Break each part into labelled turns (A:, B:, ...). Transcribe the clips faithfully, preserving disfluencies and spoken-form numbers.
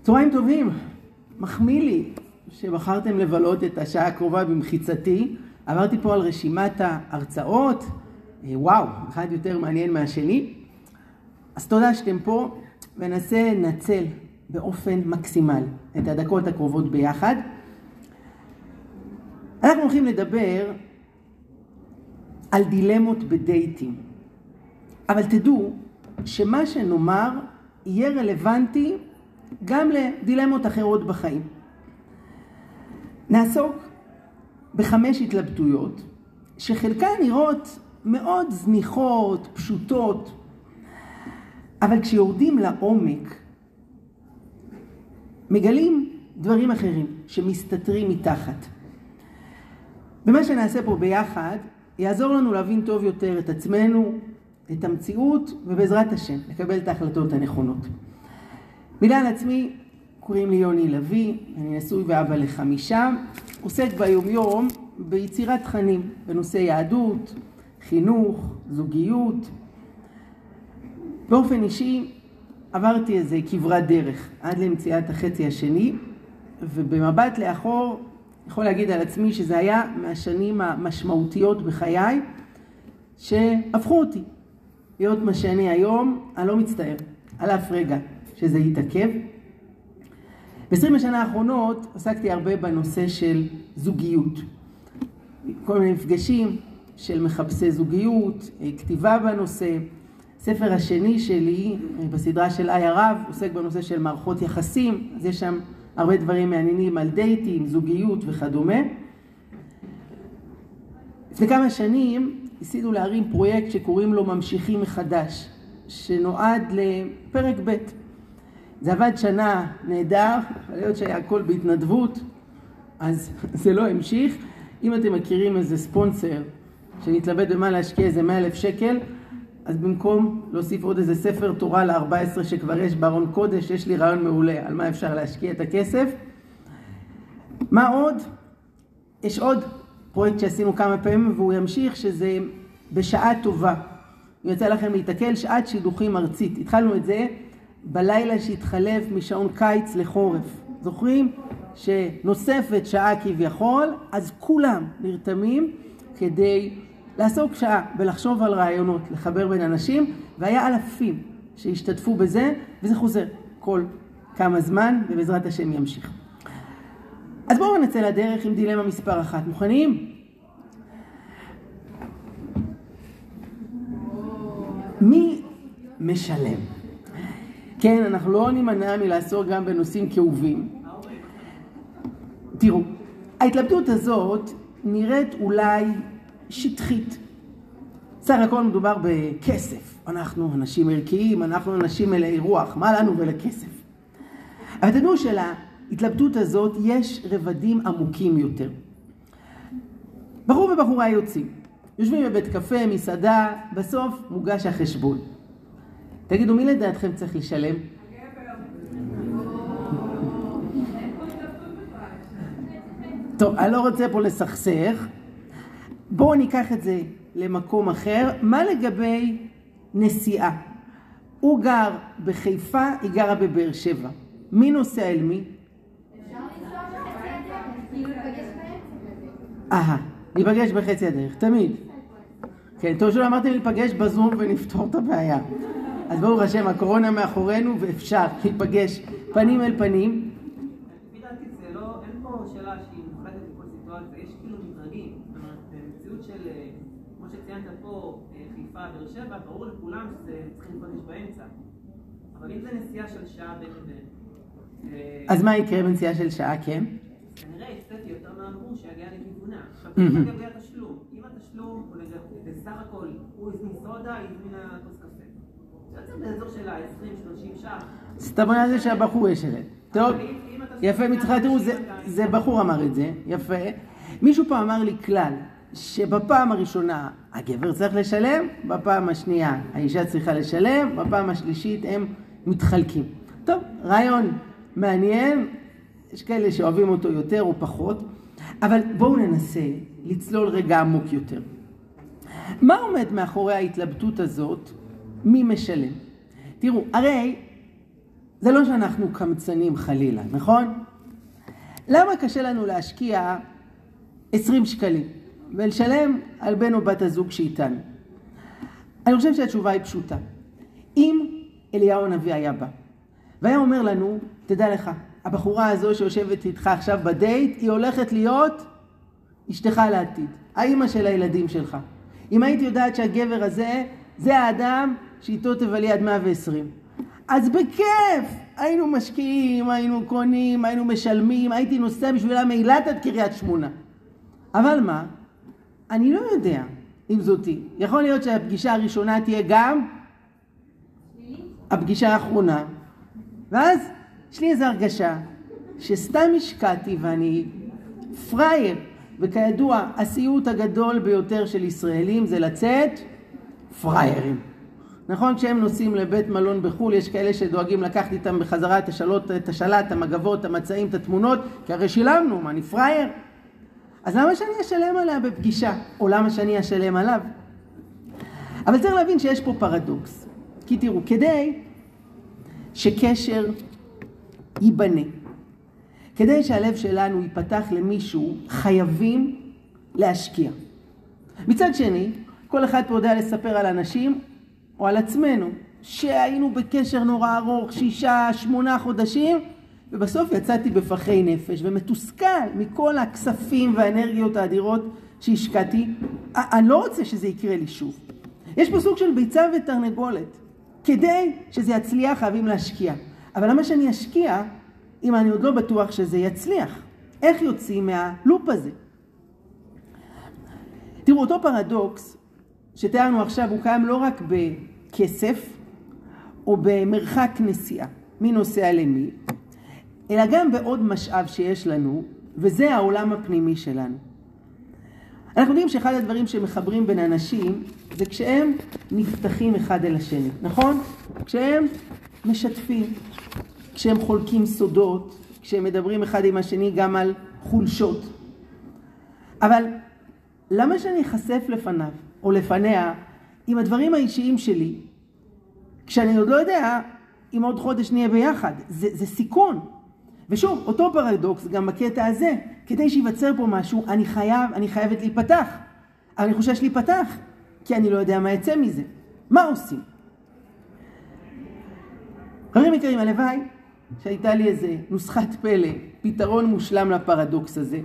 A: צהריים טובים, מחמיא לי שבחרתם לבלות את השעה הקרובה במחיצתי. עברתי פה על רשימת ההרצאות, וואו, אחד יותר מעניין מהשני. אז תודה שאתם פה, וננסה לנצל באופן מקסימל את הדקות הקרובות ביחד. אנחנו הולכים לדבר על דילמות בדייטים, אבל תדעו שמה שנאמר יהיה רלוונטי גם לדילמות אחרות בחיים. נעסוק בחמש התלבטויות שחלקן נראות מאוד זניחות, פשוטות, אבל כשיורדים לעומק מגלים דברים אחרים שמסתתרים מתחת. ומה שנעשה פה ביחד יעזור לנו להבין טוב יותר את עצמנו, את המציאות, ובעזרת השם לקבל את ההחלטות הנכונות. מילה על עצמי, קוראים לי יוני לוי, אני נשוי ואבא לחמישה, עוסק ביום יום ביצירת תכנים בנושא יהדות, חינוך, זוגיות. באופן אישי עברתי איזה כברת דרך עד למציאת החצי השני, ובמבט לאחור יכול להגיד על עצמי שזה היה מהשנים המשמעותיות בחיי שהפכו אותי להיות מה שאני היום. אני לא מצטער על אף רגע שזה יתעכב. ב-עשרים השנה האחרונות עסקתי הרבה בנושא של זוגיות, כל מיני מפגשים של מחפשי זוגיות, כתיבה בנושא. ספר השני שלי בסדרה של איי הרב עוסק בנושא של מערכות יחסים, אז יש שם הרבה דברים מעניינים על דייטים, זוגיות וכדומה. לפני כמה שנים ניסינו להרים פרויקט שקוראים לו ממשיכים מחדש, שנועד לפרק ב'. זה עבד שנה נהדר, אבל להיות שהיה הכל בהתנדבות, אז זה לא המשיך. אם אתם מכירים איזה ספונסר שנתלבט במה להשקיע איזה מאה אלף שקל, אז במקום להוסיף עוד איזה ספר תורה ל-ארבע עשרה שכבר יש בארון קודש, יש לי רעיון מעולה על מה אפשר להשקיע את הכסף. מה עוד? יש עוד פרויקט שעשינו כמה פעמים והוא ימשיך, שזה בשעה טובה. אם יצא לכם להתקל, שעת שידוכים ארצית. התחלנו את זה בלילה שהתחלף משעון קיץ לחורף. זוכרים שנוספת שעה כביכול, אז כולם נרתמים כדי לעסוק שעה ולחשוב על רעיונות, לחבר בין אנשים, והיה אלפים שהשתתפו בזה, וזה חוזר כל כמה זמן, ובעזרת השם ימשיך. אז בואו נצא לדרך עם דילמה מספר אחת. מוכנים? מי משלם? כן, אנחנו לא נימנע מלעסוק גם בנושאים כאובים. תראו, ההתלבטות הזאת נראית אולי שטחית. סך הכל מדובר בכסף. אנחנו אנשים ערכיים, אנחנו אנשים מלאי רוח, מה לנו ולכסף? אבל תדעו שלהתלבטות הזאת יש רבדים עמוקים יותר. בחור ובחורה יוצאים, יושבים בבית קפה, מסעדה, בסוף מוגש החשבון. תגידו, מי לדעתכם צריך לשלם? טוב, אני לא רוצה פה לסכסך. בואו ניקח את זה למקום אחר. מה לגבי נסיעה? הוא גר בחיפה, היא גרה בבאר שבע. מי נוסע אל מי?
B: אפשר לנסוע בחצי הדרך, כאילו לפגש באמצע.
A: אהה, ניפגש בחצי הדרך, תמיד. כן, טוב שלא אמרתם להיפגש בזום ונפתור את הבעיה. אז ברוך השם, הקורונה מאחורינו ואפשר להיפגש פנים אל פנים.
C: לפי דעתי זה לא, אין פה שאלה שהיא מוחלטת בכל סיטואציה, יש כאילו מדרגים. זאת אומרת, במציאות של, כמו שציינת פה, חיפה, באר שבע, ברור לכולם שצריכים להיפגש באמצע. אבל אם זה נסיעה של שעה בין לבין...
A: אז מה יקרה בנסיעה של שעה, כן?
C: כנראה הפסדתי יותר מהאמור שיגיע לכיוונה. עכשיו, לגבי התשלום, אם התשלום הוא בסך הכל, הוא הזמין סודה, היא הזמינה כוס קפה. זה באזור של ה-עשרים שלושים שעה.
A: זאת אומרת זה שהבחור ישלם. טוב, יפה, מצחק, תראו, זה בחור אמר את זה, יפה. מישהו פה אמר לי כלל, שבפעם הראשונה הגבר צריך לשלם, בפעם השנייה האישה צריכה לשלם, בפעם השלישית הם מתחלקים. טוב, רעיון מעניין, יש כאלה שאוהבים אותו יותר או פחות, אבל בואו ננסה לצלול רגע עמוק יותר. מה עומד מאחורי ההתלבטות הזאת? מי משלם? תראו, הרי זה לא שאנחנו קמצנים חלילה, נכון? למה קשה לנו להשקיע עשרים שקלים ולשלם על בן או בת הזוג שאיתנו? אני חושב שהתשובה היא פשוטה. אם אליהו הנביא היה בא והיה אומר לנו, תדע לך, הבחורה הזו שיושבת איתך עכשיו בדייט, היא הולכת להיות אשתך לעתיד, האמא של הילדים שלך. אם הייתי יודעת שהגבר הזה, זה האדם שאיתו תבלי עד מאה ועשרים. אז בכיף, היינו משקיעים, היינו קונים, היינו משלמים, הייתי נוסע בשבילה מאילת עד קריית שמונה. אבל מה? אני לא יודע אם זאתי. יכול להיות שהפגישה הראשונה תהיה גם הפגישה האחרונה. ואז יש לי איזו הרגשה שסתם השקעתי ואני פרייר. וכידוע, הסיוט הגדול ביותר של ישראלים זה לצאת פריירים. נכון, כשהם נוסעים לבית מלון בחול, יש כאלה שדואגים לקחת איתם בחזרה את השלות, את השלט, המגבות, המצעים, את התמונות, כי הרי שילמנו, מה, אני פרייר? אז למה שאני אשלם עליה בפגישה? או למה שאני אשלם עליו? אבל צריך להבין שיש פה פרדוקס. כי תראו, כדי שקשר ייבנה, כדי שהלב שלנו ייפתח למישהו, חייבים להשקיע. מצד שני, כל אחד פה יודע לספר על אנשים או על עצמנו, שהיינו בקשר נורא ארוך, שישה, שמונה חודשים, ובסוף יצאתי בפחי נפש ומתוסכל מכל הכספים והאנרגיות האדירות שהשקעתי. אני לא רוצה שזה יקרה לי שוב. יש פה סוג של ביצה ותרנגולת. כדי שזה יצליח חייבים להשקיע. אבל למה שאני אשקיע אם אני עוד לא בטוח שזה יצליח? איך יוצאים מהלופ הזה? תראו, אותו פרדוקס שתיארנו עכשיו הוא קיים לא רק בכסף או במרחק נסיעה, מי נוסע למי, אלא גם בעוד משאב שיש לנו, וזה העולם הפנימי שלנו. אנחנו יודעים שאחד הדברים שמחברים בין אנשים זה כשהם נפתחים אחד אל השני, נכון? כשהם משתפים, כשהם חולקים סודות, כשהם מדברים אחד עם השני גם על חולשות. אבל למה שאני אחשף לפניו או לפניה עם הדברים האישיים שלי, כשאני עוד לא יודע אם עוד חודש נהיה ביחד? זה, זה סיכון. ושוב, אותו פרדוקס גם בקטע הזה, כדי שיווצר פה משהו, אני חייב, אני חייבת להיפתח. אבל אני חושש להיפתח, כי אני לא יודע מה יצא מזה. מה עושים? חברים יקרים, הלוואי שהייתה לי איזה נוסחת פלא, פתרון מושלם לפרדוקס הזה.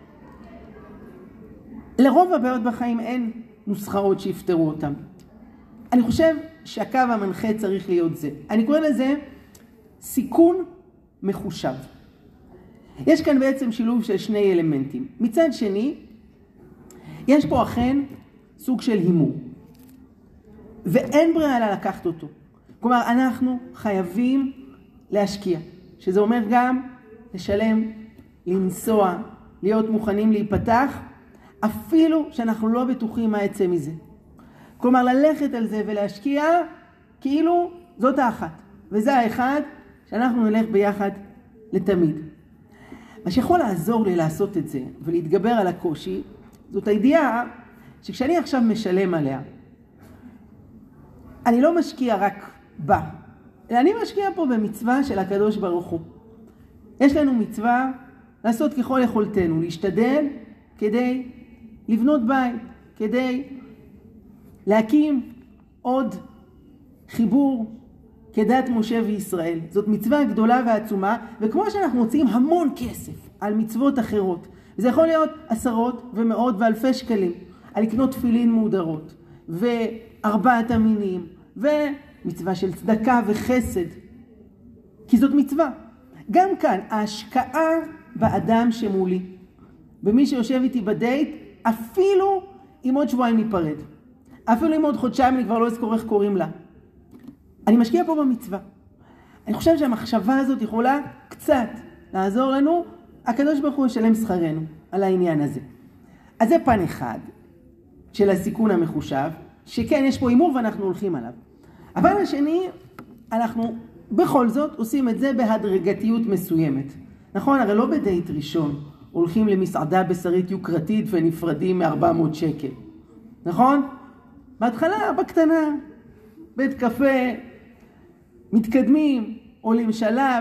A: לרוב הבעיות בחיים אין נוסחאות שיפתרו אותם. אני חושב שהקו המנחה צריך להיות זה. אני קורא לזה סיכון מחושב. יש כאן בעצם שילוב של שני אלמנטים. מצד שני, יש פה אכן סוג של הימור. ואין ברירה אלא לקחת אותו. כלומר, אנחנו חייבים להשקיע. שזה אומר גם לשלם, לנסוע, להיות מוכנים להיפתח, אפילו שאנחנו לא בטוחים מה יצא מזה. כלומר, ללכת על זה ולהשקיע, כאילו זאת האחת. וזה האחד שאנחנו נלך ביחד לתמיד. מה שיכול לעזור לי לעשות את זה ולהתגבר על הקושי, זאת הידיעה שכשאני עכשיו משלם עליה, אני לא משקיע רק בה, אלא אני משקיע פה במצווה של הקדוש ברוך הוא. יש לנו מצווה לעשות ככל יכולתנו, להשתדל כדי לבנות בית, כדי להקים עוד חיבור כדת משה וישראל. זאת מצווה גדולה ועצומה, וכמו שאנחנו מוצאים המון כסף על מצוות אחרות, זה יכול להיות עשרות ומאות ואלפי שקלים, על לקנות תפילין מודרות, וארבעת המינים, ומצווה של צדקה וחסד, כי זאת מצווה. גם כאן, ההשקעה באדם שמולי, במי שיושב איתי בדייט, אפילו אם עוד שבועיים ניפרד, אפילו אם עוד חודשיים אני כבר לא אזכור איך קוראים לה, אני משקיע פה במצווה. אני חושב שהמחשבה הזאת יכולה קצת לעזור לנו, הקדוש ברוך הוא ישלם שכרנו על העניין הזה. אז זה פן אחד של הסיכון המחושב, שכן יש פה אימור ואנחנו הולכים עליו. אבל השני, אנחנו בכל זאת עושים את זה בהדרגתיות מסוימת. נכון? הרי לא בדייט ראשון הולכים למסעדה בשרית יוקרתית ונפרדים מ-ארבע מאות שקל. נכון? בהתחלה, בקטנה, בית קפה, מתקדמים, עולים שלב.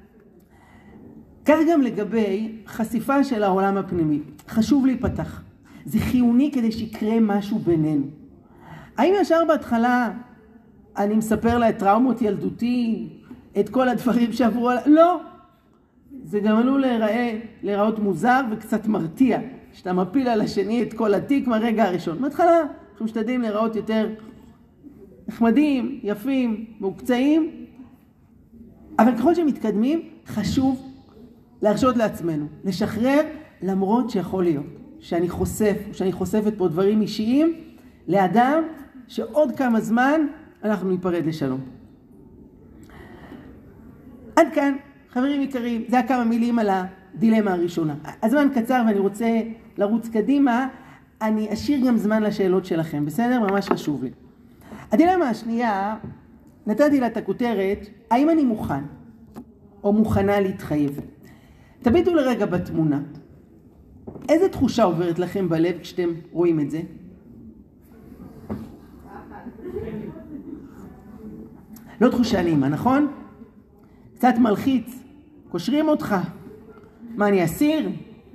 A: כך גם לגבי חשיפה של העולם הפנימי. חשוב להיפתח. זה חיוני כדי שיקרה משהו בינינו. האם ישר בהתחלה אני מספר לה את טראומות ילדותי, את כל הדברים שעברו עליי? לא. זה גם עלול להיראה, להיראות מוזר וקצת מרתיע. שאתה מפיל על השני את כל התיק מהרגע הראשון. בהתחלה אנחנו משתדלים להיראות יותר נחמדים, יפים, מוקצעים. אבל ככל שמתקדמים, חשוב להרשות לעצמנו, לשחרר למרות שיכול להיות. שאני חושף, שאני חושפת פה דברים אישיים לאדם שעוד כמה זמן אנחנו ניפרד לשלום. עד כאן, חברים יקרים, זה היה כמה מילים על הדילמה הראשונה. הזמן קצר ואני רוצה לרוץ קדימה, אני אשאיר גם זמן לשאלות שלכם, בסדר? ממש חשוב לי. הדילמה השנייה, נתתי לה את הכותרת, האם אני מוכן או מוכנה להתחייב? תביטו לרגע בתמונה. איזה תחושה עוברת לכם בלב כשאתם רואים את זה? לא תחושה נעימה, נכון? קצת מלחיץ, קושרים אותך. מה, אני אסיר?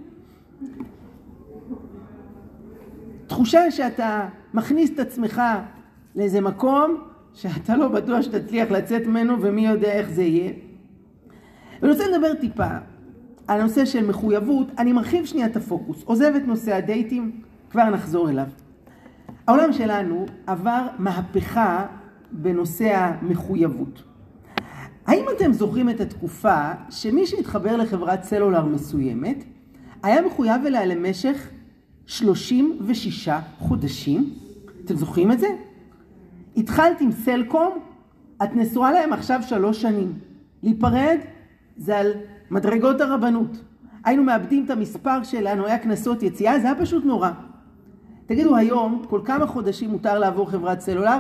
A: תחושה שאתה מכניס את עצמך לאיזה מקום שאתה לא בטוח שתצליח לצאת ממנו ומי יודע איך זה יהיה. ואני רוצה לדבר טיפה על הנושא של מחויבות. אני מרחיב שנייה את הפוקוס, עוזב את נושא הדייטים, כבר נחזור אליו. העולם שלנו עבר מהפכה בנושא המחויבות. האם אתם זוכרים את התקופה שמי שהתחבר לחברת סלולר מסוימת היה מחויב אליה למשך שלושים ושישה חודשים? אתם זוכרים את זה? התחלת עם סלקום, את נשואה להם עכשיו שלוש שנים. להיפרד זה על מדרגות הרבנות. היינו מאבדים את המספר שלנו, היה כנסות יציאה, זה היה פשוט נורא. תגידו, היום כל כמה חודשים מותר לעבור חברת סלולר?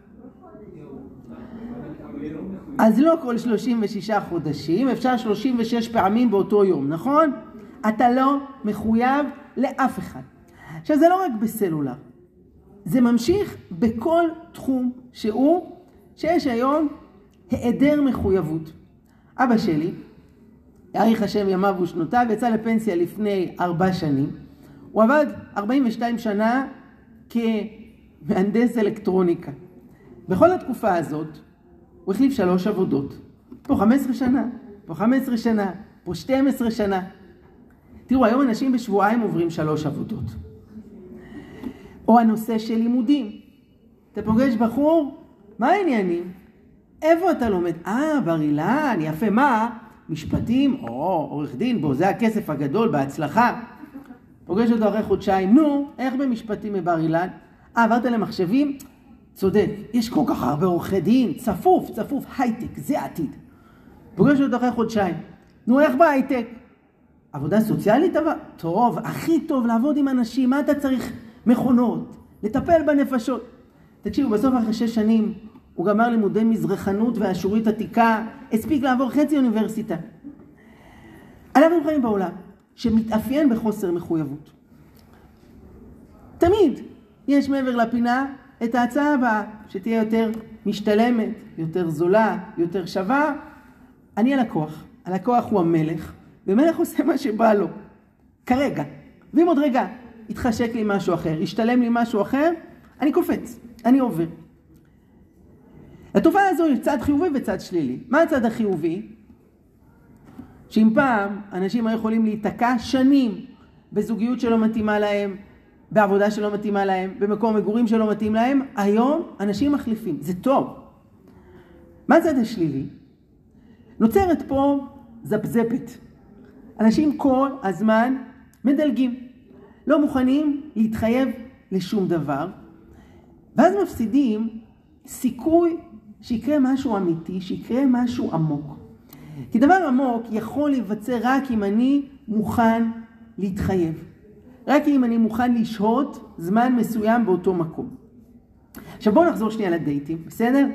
A: אז לא כל שלושים ושישה חודשים, אפשר שלושים ושש פעמים באותו יום, נכון? אתה לא מחויב לאף אחד. עכשיו זה לא רק בסלולר, זה ממשיך בכל תחום שהוא, שיש היום היעדר מחויבות. אבא שלי, יאריך השם ימיו ושנותיו, יצא לפנסיה לפני ארבע שנים. הוא עבד ארבעים ושתיים שנה כמהנדס אלקטרוניקה. בכל התקופה הזאת הוא החליף שלוש עבודות. פה חמש עשרה שנה, פה חמש עשרה שנה, פה שתים עשרה שנה. תראו, היום אנשים בשבועיים עוברים שלוש עבודות. או הנושא של לימודים. אתה פוגש בחור, מה העניינים? איפה אתה לומד? אה, בר אילן, יפה, מה? משפטים, או עורך דין, בו, זה הכסף הגדול, בהצלחה. פוגש אותו אחרי חודשיים, נו, איך במשפטים מבר אילן? אה, עברת למחשבים? צודק, יש כל כך הרבה עורכי דין, צפוף, צפוף, הייטק, זה העתיד. פוגש אותו אחרי חודשיים, נו, איך בהייטק? עבודה סוציאלית, אבל טוב, הכי טוב לעבוד עם אנשים, מה אתה צריך? מכונות, לטפל בנפשות. תקשיבו, בסוף אחרי שש שנים, הוא גמר לימודי מזרחנות והאשורית עתיקה, הספיק לעבור חצי אוניברסיטה. אנחנו חיים בעולם שמתאפיין בחוסר מחויבות. תמיד יש מעבר לפינה את ההצעה הבאה, שתהיה יותר משתלמת, יותר זולה, יותר שווה. אני הלקוח, הלקוח הוא המלך, ומלך עושה מה שבא לו, כרגע. ואם עוד רגע יתחשק לי משהו אחר, ישתלם לי משהו אחר, אני קופץ, אני עובר. התופעה הזו היא צד חיובי וצד שלילי. מה הצד החיובי? שאם פעם אנשים היו יכולים להיתקע שנים בזוגיות שלא מתאימה להם, בעבודה שלא מתאימה להם, במקום מגורים שלא מתאים להם, היום אנשים מחליפים. זה טוב. מה הצד השלילי? נוצרת פה זפזפת. אנשים כל הזמן מדלגים. לא מוכנים להתחייב לשום דבר. ואז מפסידים סיכוי שיקרה משהו אמיתי, שיקרה משהו עמוק. כי דבר עמוק יכול להיווצר רק אם אני מוכן להתחייב. רק אם אני מוכן לשהות זמן מסוים באותו מקום. עכשיו בואו נחזור שנייה לדייטים, בסדר?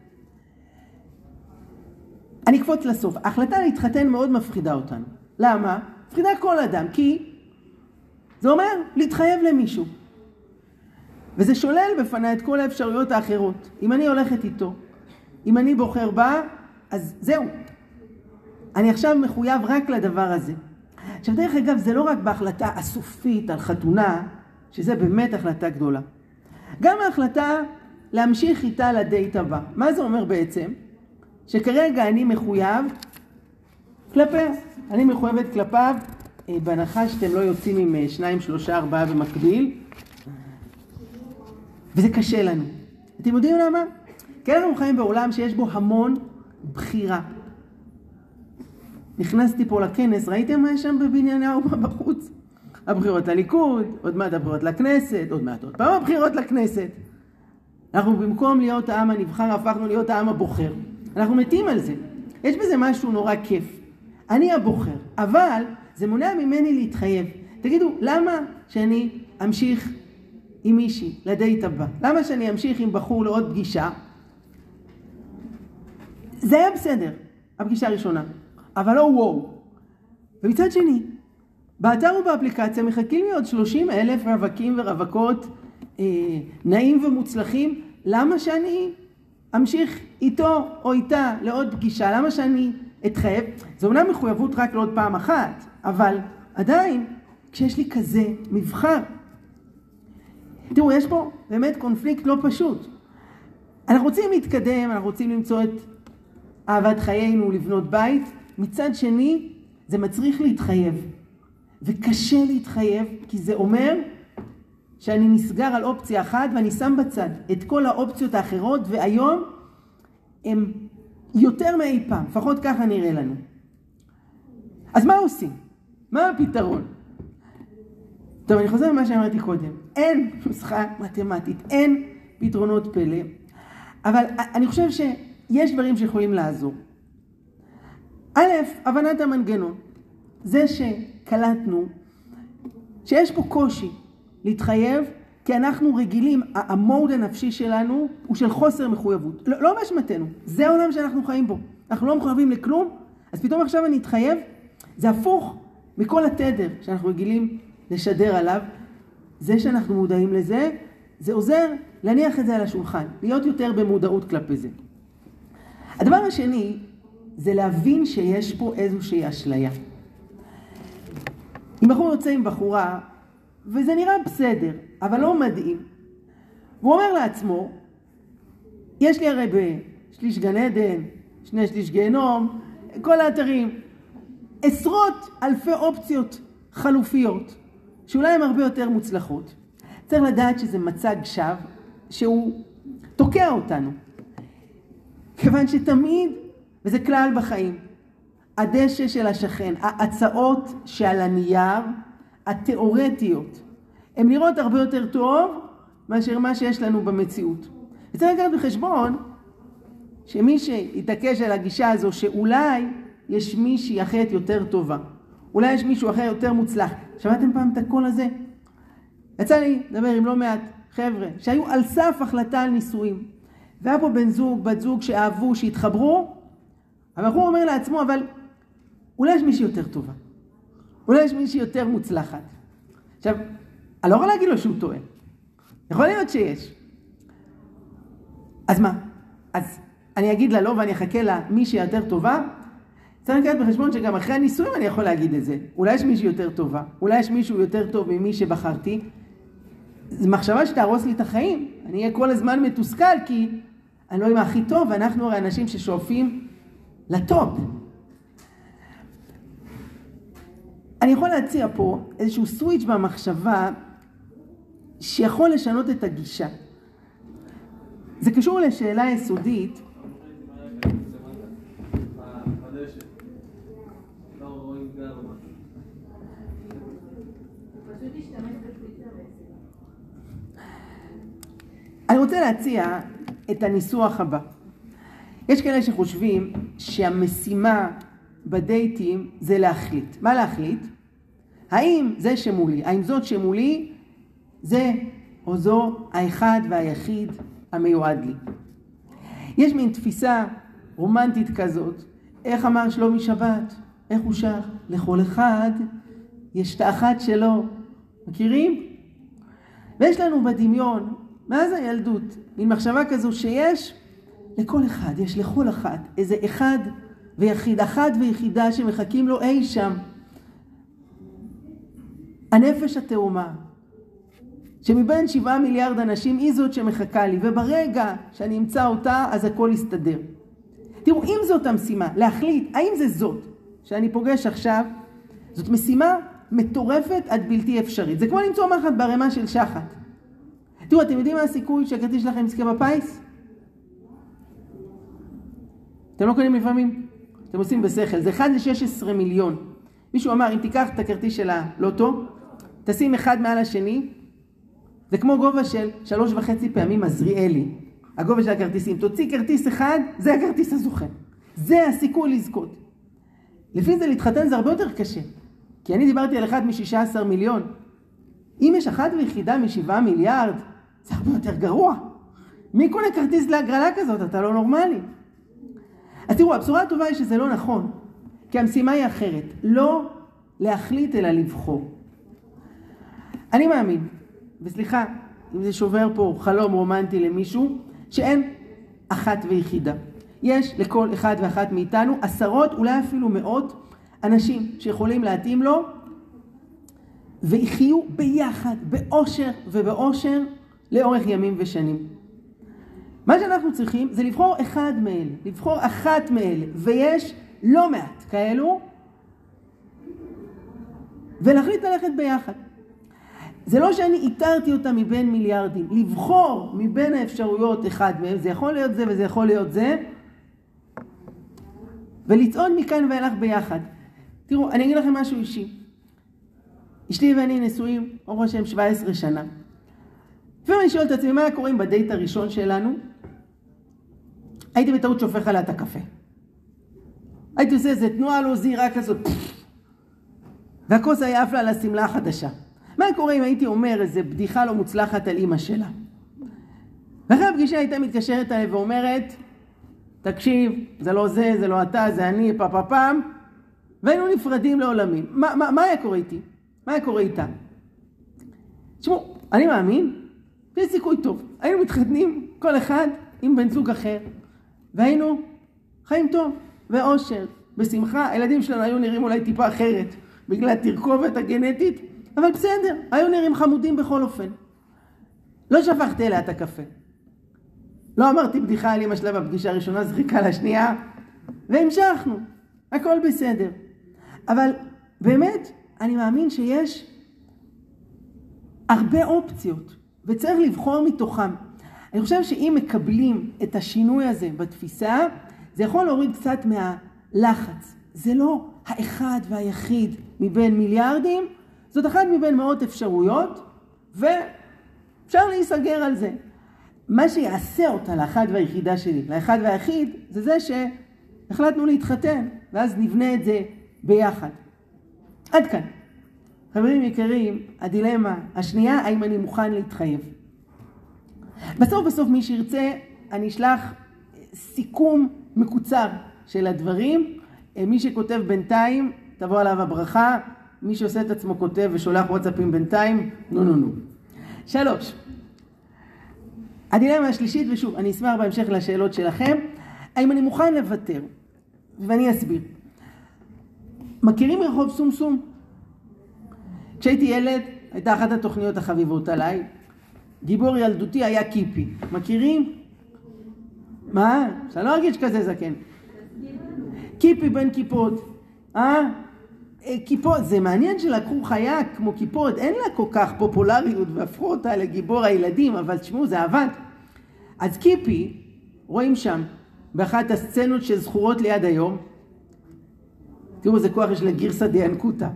A: אני אקפוץ לסוף. ההחלטה להתחתן מאוד מפחידה אותנו. למה? מפחידה כל אדם, כי זה אומר להתחייב למישהו. וזה שולל בפני את כל האפשרויות האחרות. אם אני הולכת איתו, אם אני בוחר בה, אז זהו, אני עכשיו מחויב רק לדבר הזה. עכשיו דרך אגב, זה לא רק בהחלטה הסופית על חתונה, שזה באמת החלטה גדולה. גם ההחלטה להמשיך איתה לדייט הבא. מה זה אומר בעצם? שכרגע אני מחויב כלפיה. אני מחויבת כלפיו, בהנחה שאתם לא יוצאים עם שניים, שלושה, ארבעה במקביל. וזה קשה לנו. אתם יודעים למה? כי אנחנו חיים בעולם שיש בו המון בחירה. נכנסתי פה לכנס, ראיתם מה יש שם בבנייניהו בחוץ? הבחירות לליכוד, עוד מעט הבחירות לכנסת, עוד מעט עוד פעם הבחירות לכנסת. אנחנו במקום להיות העם הנבחר, הפכנו להיות העם הבוחר. אנחנו מתים על זה. יש בזה משהו נורא כיף. אני הבוחר, אבל זה מונע ממני להתחייב. תגידו, למה שאני אמשיך עם מישהי לדייט הבא? למה שאני אמשיך עם בחור לעוד פגישה? זה היה בסדר, הפגישה הראשונה. אבל לא וואו. ומצד שני, באתר ובאפליקציה מחכים לי עוד שלושים אלף רווקים ורווקות אה, נעים ומוצלחים. למה שאני אמשיך איתו או איתה לעוד פגישה? למה שאני אתחייב? זו אומנם מחויבות רק לעוד פעם אחת, אבל עדיין, כשיש לי כזה מבחר. תראו, יש פה באמת קונפליקט לא פשוט. אנחנו רוצים להתקדם, אנחנו רוצים למצוא את אהבת חיינו, לבנות בית. מצד שני, זה מצריך להתחייב. וקשה להתחייב, כי זה אומר שאני נסגר על אופציה אחת, ואני שם בצד את כל האופציות האחרות, והיום הם יותר מאי פעם, לפחות ככה נראה לנו. אז מה עושים? מה הפתרון? טוב, אני חוזר למה שאמרתי קודם. אין נוסחה מתמטית, אין פתרונות פלא, אבל אני חושב שיש דברים שיכולים לעזור. א', הבנת המנגנון. זה שקלטנו שיש פה קושי להתחייב, כי אנחנו רגילים, המוד הנפשי שלנו הוא של חוסר מחויבות. לא, לא באשמתנו, זה העולם שאנחנו חיים בו. אנחנו לא מחויבים לכלום, אז פתאום עכשיו אני אתחייב. זה הפוך מכל התדר שאנחנו רגילים לשדר עליו. זה שאנחנו מודעים לזה, זה עוזר להניח את זה על השולחן, להיות יותר במודעות כלפי זה. הדבר השני, זה להבין שיש פה איזושהי אשליה. אם בחור יוצא עם בחורה, וזה נראה בסדר, אבל לא מדהים, והוא אומר לעצמו, יש לי הרי בשליש גן עדן, שני שליש גיהנום, כל האתרים, עשרות אלפי אופציות חלופיות, שאולי הן הרבה יותר מוצלחות. צריך לדעת שזה מצג שווא, שהוא תוקע אותנו. כיוון שתמיד, וזה כלל בחיים, הדשא של השכן, ההצעות שעל הנייר, התיאורטיות, הן נראות הרבה יותר טוב מאשר מה שיש לנו במציאות. וצריך לקחת בחשבון שמי שיתעקש על הגישה הזו, שאולי יש מישהי אחרת יותר טובה, אולי יש מישהו אחר יותר מוצלח. שמעתם פעם את הקול הזה? יצא לי לדבר עם לא מעט חבר'ה שהיו על סף החלטה על נישואים, והיה פה בן זוג, בת זוג שאהבו, שהתחברו, הבחור אומר לעצמו, אבל אולי יש מישהי יותר טובה, אולי יש מישהי יותר מוצלחת. עכשיו, אני לא יכול להגיד לו שהוא טועה, יכול להיות שיש. אז מה? אז אני אגיד לה לא ואני אחכה לה מישהי יותר טובה? צריך לקחת בחשבון שגם אחרי הנישואים אני יכול להגיד את זה. אולי יש מישהי יותר טובה, אולי יש מישהו יותר טוב ממי שבחרתי. זו מחשבה שתהרוס לי את החיים. אני אהיה כל הזמן מתוסכל כי אני לא עם הכי טוב, ואנחנו הרי אנשים ששואפים לטופ. אני יכול להציע פה איזשהו סוויץ' במחשבה שיכול לשנות את הגישה. זה קשור לשאלה יסודית. אני רוצה להציע את הניסוח הבא. יש כאלה שחושבים שהמשימה בדייטים זה להחליט. מה להחליט? האם זה שמולי, האם זאת שמולי, זה או זו האחד והיחיד המיועד לי. יש מין תפיסה רומנטית כזאת, איך אמר שלומי שבת, איך הוא שר? לכל אחד יש את האחת שלו. מכירים? ויש לנו בדמיון, מאז הילדות, מין מחשבה כזו שיש לכל אחד, יש לכל אחת איזה אחד ויחיד, אחת ויחידה שמחכים לו אי שם. הנפש התאומה, שמבין שבעה מיליארד אנשים היא זאת שמחכה לי, וברגע שאני אמצא אותה, אז הכל יסתדר. תראו, אם זאת המשימה, להחליט, האם זה זאת שאני פוגש עכשיו, זאת משימה מטורפת עד בלתי אפשרית. זה כמו למצוא מחט ברמה של שחת. תראו, אתם יודעים מה הסיכוי שהכרטיס שלכם יזכה בפיס? אתם לא קונים לפעמים? אתם עושים בשכל. זה אחד ל-שש עשרה מיליון. מישהו אמר, אם תיקח את הכרטיס של הלוטו, תשים אחד מעל השני, זה כמו גובה של שלוש וחצי פעמים עזריאלי. הגובה של הכרטיסים. תוציא כרטיס אחד, זה הכרטיס הזוכה. זה הסיכוי לזכות. לפי זה להתחתן זה הרבה יותר קשה. כי אני דיברתי על אחד מ-שישה עשר מיליון. אם יש אחת ויחידה משבעה מיליארד, זה הרבה יותר גרוע. מי קונה כרטיס להגרלה כזאת? אתה לא נורמלי. אז תראו, הבשורה הטובה היא שזה לא נכון. כי המשימה היא אחרת. לא להחליט אלא לבחור. אני מאמין, וסליחה, אם זה שובר פה חלום רומנטי למישהו, שאין אחת ויחידה. יש לכל אחד ואחת מאיתנו עשרות, אולי אפילו מאות, אנשים שיכולים להתאים לו, ויחיו ביחד, באושר ובאושר, לאורך ימים ושנים. מה שאנחנו צריכים זה לבחור אחד מאלה, לבחור אחת מאלה, ויש לא מעט כאלו, ולהחליט ללכת ביחד. זה לא שאני איתרתי אותה מבין מיליארדים, לבחור מבין האפשרויות אחד מהם, זה יכול להיות זה וזה יכול להיות זה, ולצעוד מכאן ואילך ביחד. תראו, אני אגיד לכם משהו אישי. אשתי ואני נשואים, ברוך השם, שבע עשרה שנה. לפעמים אני שואל את עצמי, מה היה קורה בדייט הראשון שלנו? הייתי בטעות שופך עליה את הקפה. הייתי עושה איזה תנועה לא זהירה כזאת, והכוס היה עף לה על הסמלה החדשה. מה קורה אם הייתי אומר איזה בדיחה לא מוצלחת על אמא שלה? ואחרי הפגישה הייתה מתקשרת עליה ואומרת, תקשיב, זה לא זה, זה לא אתה, זה אני, פאפה פעם, והיינו נפרדים לעולמים. מה, מה, מה היה קורה איתי? מה היה קורה איתה? תשמעו, אני מאמין, יש סיכוי טוב. היינו מתחתנים, כל אחד עם בן זוג אחר, והיינו חיים טוב, ואושר, בשמחה. הילדים שלנו היו נראים אולי טיפה אחרת, בגלל התרכובת הגנטית, אבל בסדר, היו נראים חמודים בכל אופן. לא שפכתי אליה את הקפה. לא אמרתי בדיחה על אמא שלה בפגישה הראשונה, זריקה לשנייה, והמשכנו. הכל בסדר. אבל באמת, אני מאמין שיש הרבה אופציות, וצריך לבחור מתוכם. אני חושב שאם מקבלים את השינוי הזה בתפיסה, זה יכול להוריד קצת מהלחץ. זה לא האחד והיחיד מבין מיליארדים, זאת אחת מבין מאות אפשרויות, ואפשר להיסגר על זה. מה שיעשה אותה לאחד והיחידה שלי, לאחד והיחיד, זה זה שהחלטנו להתחתן, ואז נבנה את זה ביחד. עד כאן. חברים יקרים, הדילמה השנייה, האם אני מוכן להתחייב. בסוף בסוף מי שירצה, אני אשלח סיכום מקוצר של הדברים. מי שכותב בינתיים, תבוא עליו הברכה. מי שעושה את עצמו כותב ושולח וואטסאפים בינתיים, נו נו נו. שלוש. הדילמה השלישית, ושוב, אני אשמח בהמשך לשאלות שלכם, האם אני מוכן לוותר? ואני אסביר. מכירים רחוב סום סום? כשהייתי ילד, הייתה אחת התוכניות החביבות עליי, גיבור ילדותי היה קיפי. מכירים? מה? שאני לא ארגיש כזה זקן. קיפי בין כיפות. אה? כיפות, זה מעניין שלקחו חיה כמו כיפות, אין לה כל כך פופולריות והפכו אותה לגיבור הילדים, אבל תשמעו, זה עבד. אז קיפי, רואים שם, באחת הסצנות שזכורות ליד היום, תראו, זה כוח יש לגירסא דינקותא,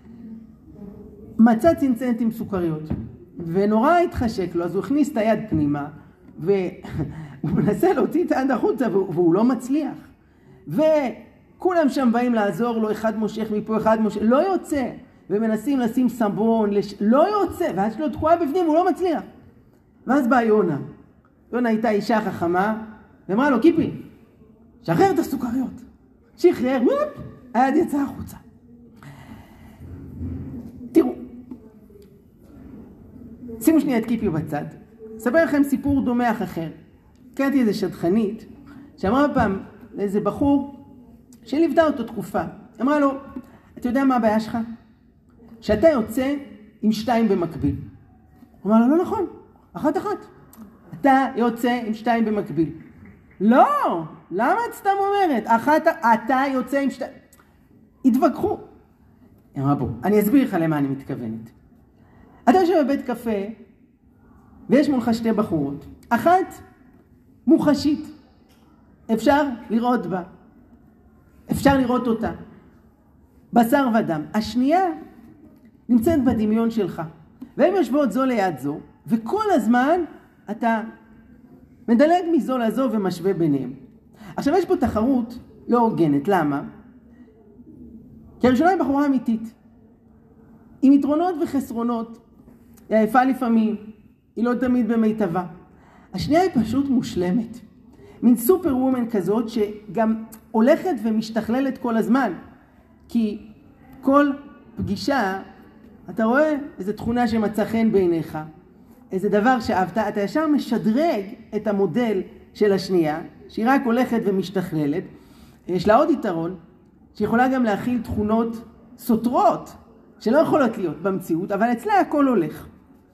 A: מצא צנצנת עם סוכריות, ונורא התחשק לו, אז הוא הכניס את היד פנימה, והוא מנסה להוציא את היד החוצה, והוא לא מצליח. וכולם שם באים לעזור לו, אחד מושך מפה, אחד מושך, לא יוצא, ומנסים לשים סבון, לש... לא יוצא, ואז שלו תקועה בפנים, הוא לא מצליח. ואז באה יונה. יונה הייתה אישה חכמה, ואמרה לו, קיפי, שחרר את הסוכריות. שחרר, וופ, היד יצאה החוצה. תראו, שימו שנייה את קיפי בצד. אספר לכם סיפור דומח אחר. קראתי איזה שדכנית, שאמרה פעם לאיזה בחור שליוותה אותו תקופה. אמרה לו, אתה יודע מה הבעיה שלך? שאתה יוצא עם שתיים במקביל. הוא אמר לו, לא נכון, אחת אחת. אתה יוצא עם שתיים במקביל. לא, למה את סתם אומרת? אחת, אתה יוצא עם שתיים. התווכחו. היא אמרה, בוא, אני אסביר לך למה אני מתכוונת. אתה יושב בבית קפה, ויש מולך שתי בחורות. אחת מוחשית. אפשר לראות בה. אפשר לראות אותה. בשר ודם. השנייה נמצאת בדמיון שלך. והן יושבות זו ליד זו, וכל הזמן אתה מדלג מזו לזו ומשווה ביניהם. עכשיו יש פה תחרות לא הוגנת. למה? כי הראשונה היא בחורה אמיתית. עם יתרונות וחסרונות. היא עייפה לפעמים, היא לא תמיד במיטבה. השנייה היא פשוט מושלמת. מין סופר וומן כזאת שגם הולכת ומשתכללת כל הזמן. כי כל פגישה, אתה רואה איזו תכונה שמצא חן בעיניך, איזה דבר שאהבת, אתה ישר משדרג את המודל של השנייה, שהיא רק הולכת ומשתכללת. יש לה עוד יתרון, שיכולה גם להכיל תכונות סותרות, שלא יכולות להיות במציאות, אבל אצלה הכל הולך.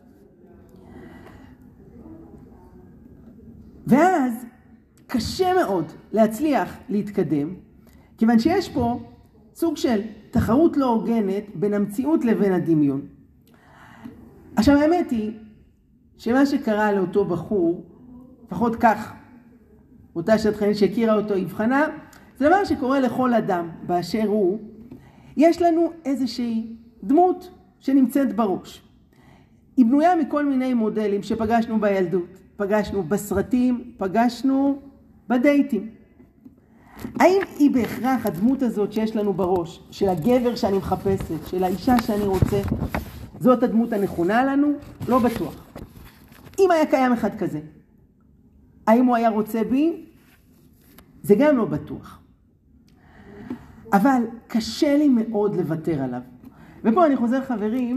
A: ואז קשה מאוד להצליח להתקדם, כיוון שיש פה סוג של תחרות לא הוגנת בין המציאות לבין הדמיון. עכשיו האמת היא שמה שקרה לאותו בחור, לפחות כך, אותה שטחנית שהכירה אותו הבחנה, זה דבר שקורה לכל אדם באשר הוא. יש לנו איזושהי דמות שנמצאת בראש. היא בנויה מכל מיני מודלים שפגשנו בילדות, פגשנו בסרטים, פגשנו בדייטים. האם היא בהכרח הדמות הזאת שיש לנו בראש, של הגבר שאני מחפשת, של האישה שאני רוצה, זאת הדמות הנכונה לנו? לא בטוח. אם היה קיים אחד כזה, האם הוא היה רוצה בי? זה גם לא בטוח. אבל קשה לי מאוד לוותר עליו. ופה אני חוזר, חברים,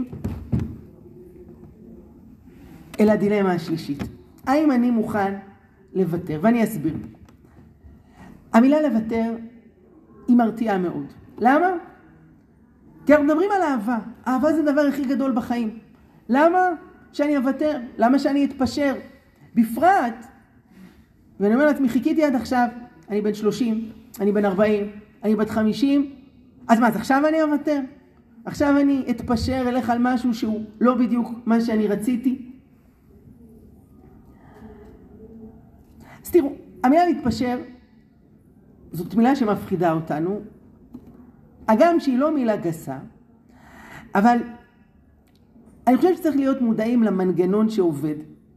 A: אל הדילמה השלישית. האם אני מוכן לוותר? ואני אסביר. המילה לוותר היא מרתיעה מאוד. למה? כי אנחנו מדברים על אהבה. אהבה זה הדבר הכי גדול בחיים. למה שאני אוותר? למה שאני אתפשר? בפרט, ואני אומר לעצמי, חיכיתי עד עכשיו, אני בן שלושים, אני בן ארבעים, אני בת חמישים, אז מה, אז עכשיו אני אוותר? עכשיו אני אתפשר אליך על משהו שהוא לא בדיוק מה שאני רציתי? אז תראו, המילה להתפשר, זאת מילה שמפחידה אותנו, הגם שהיא לא מילה גסה, אבל אני חושב שצריך להיות מודעים למנגנון שעובד,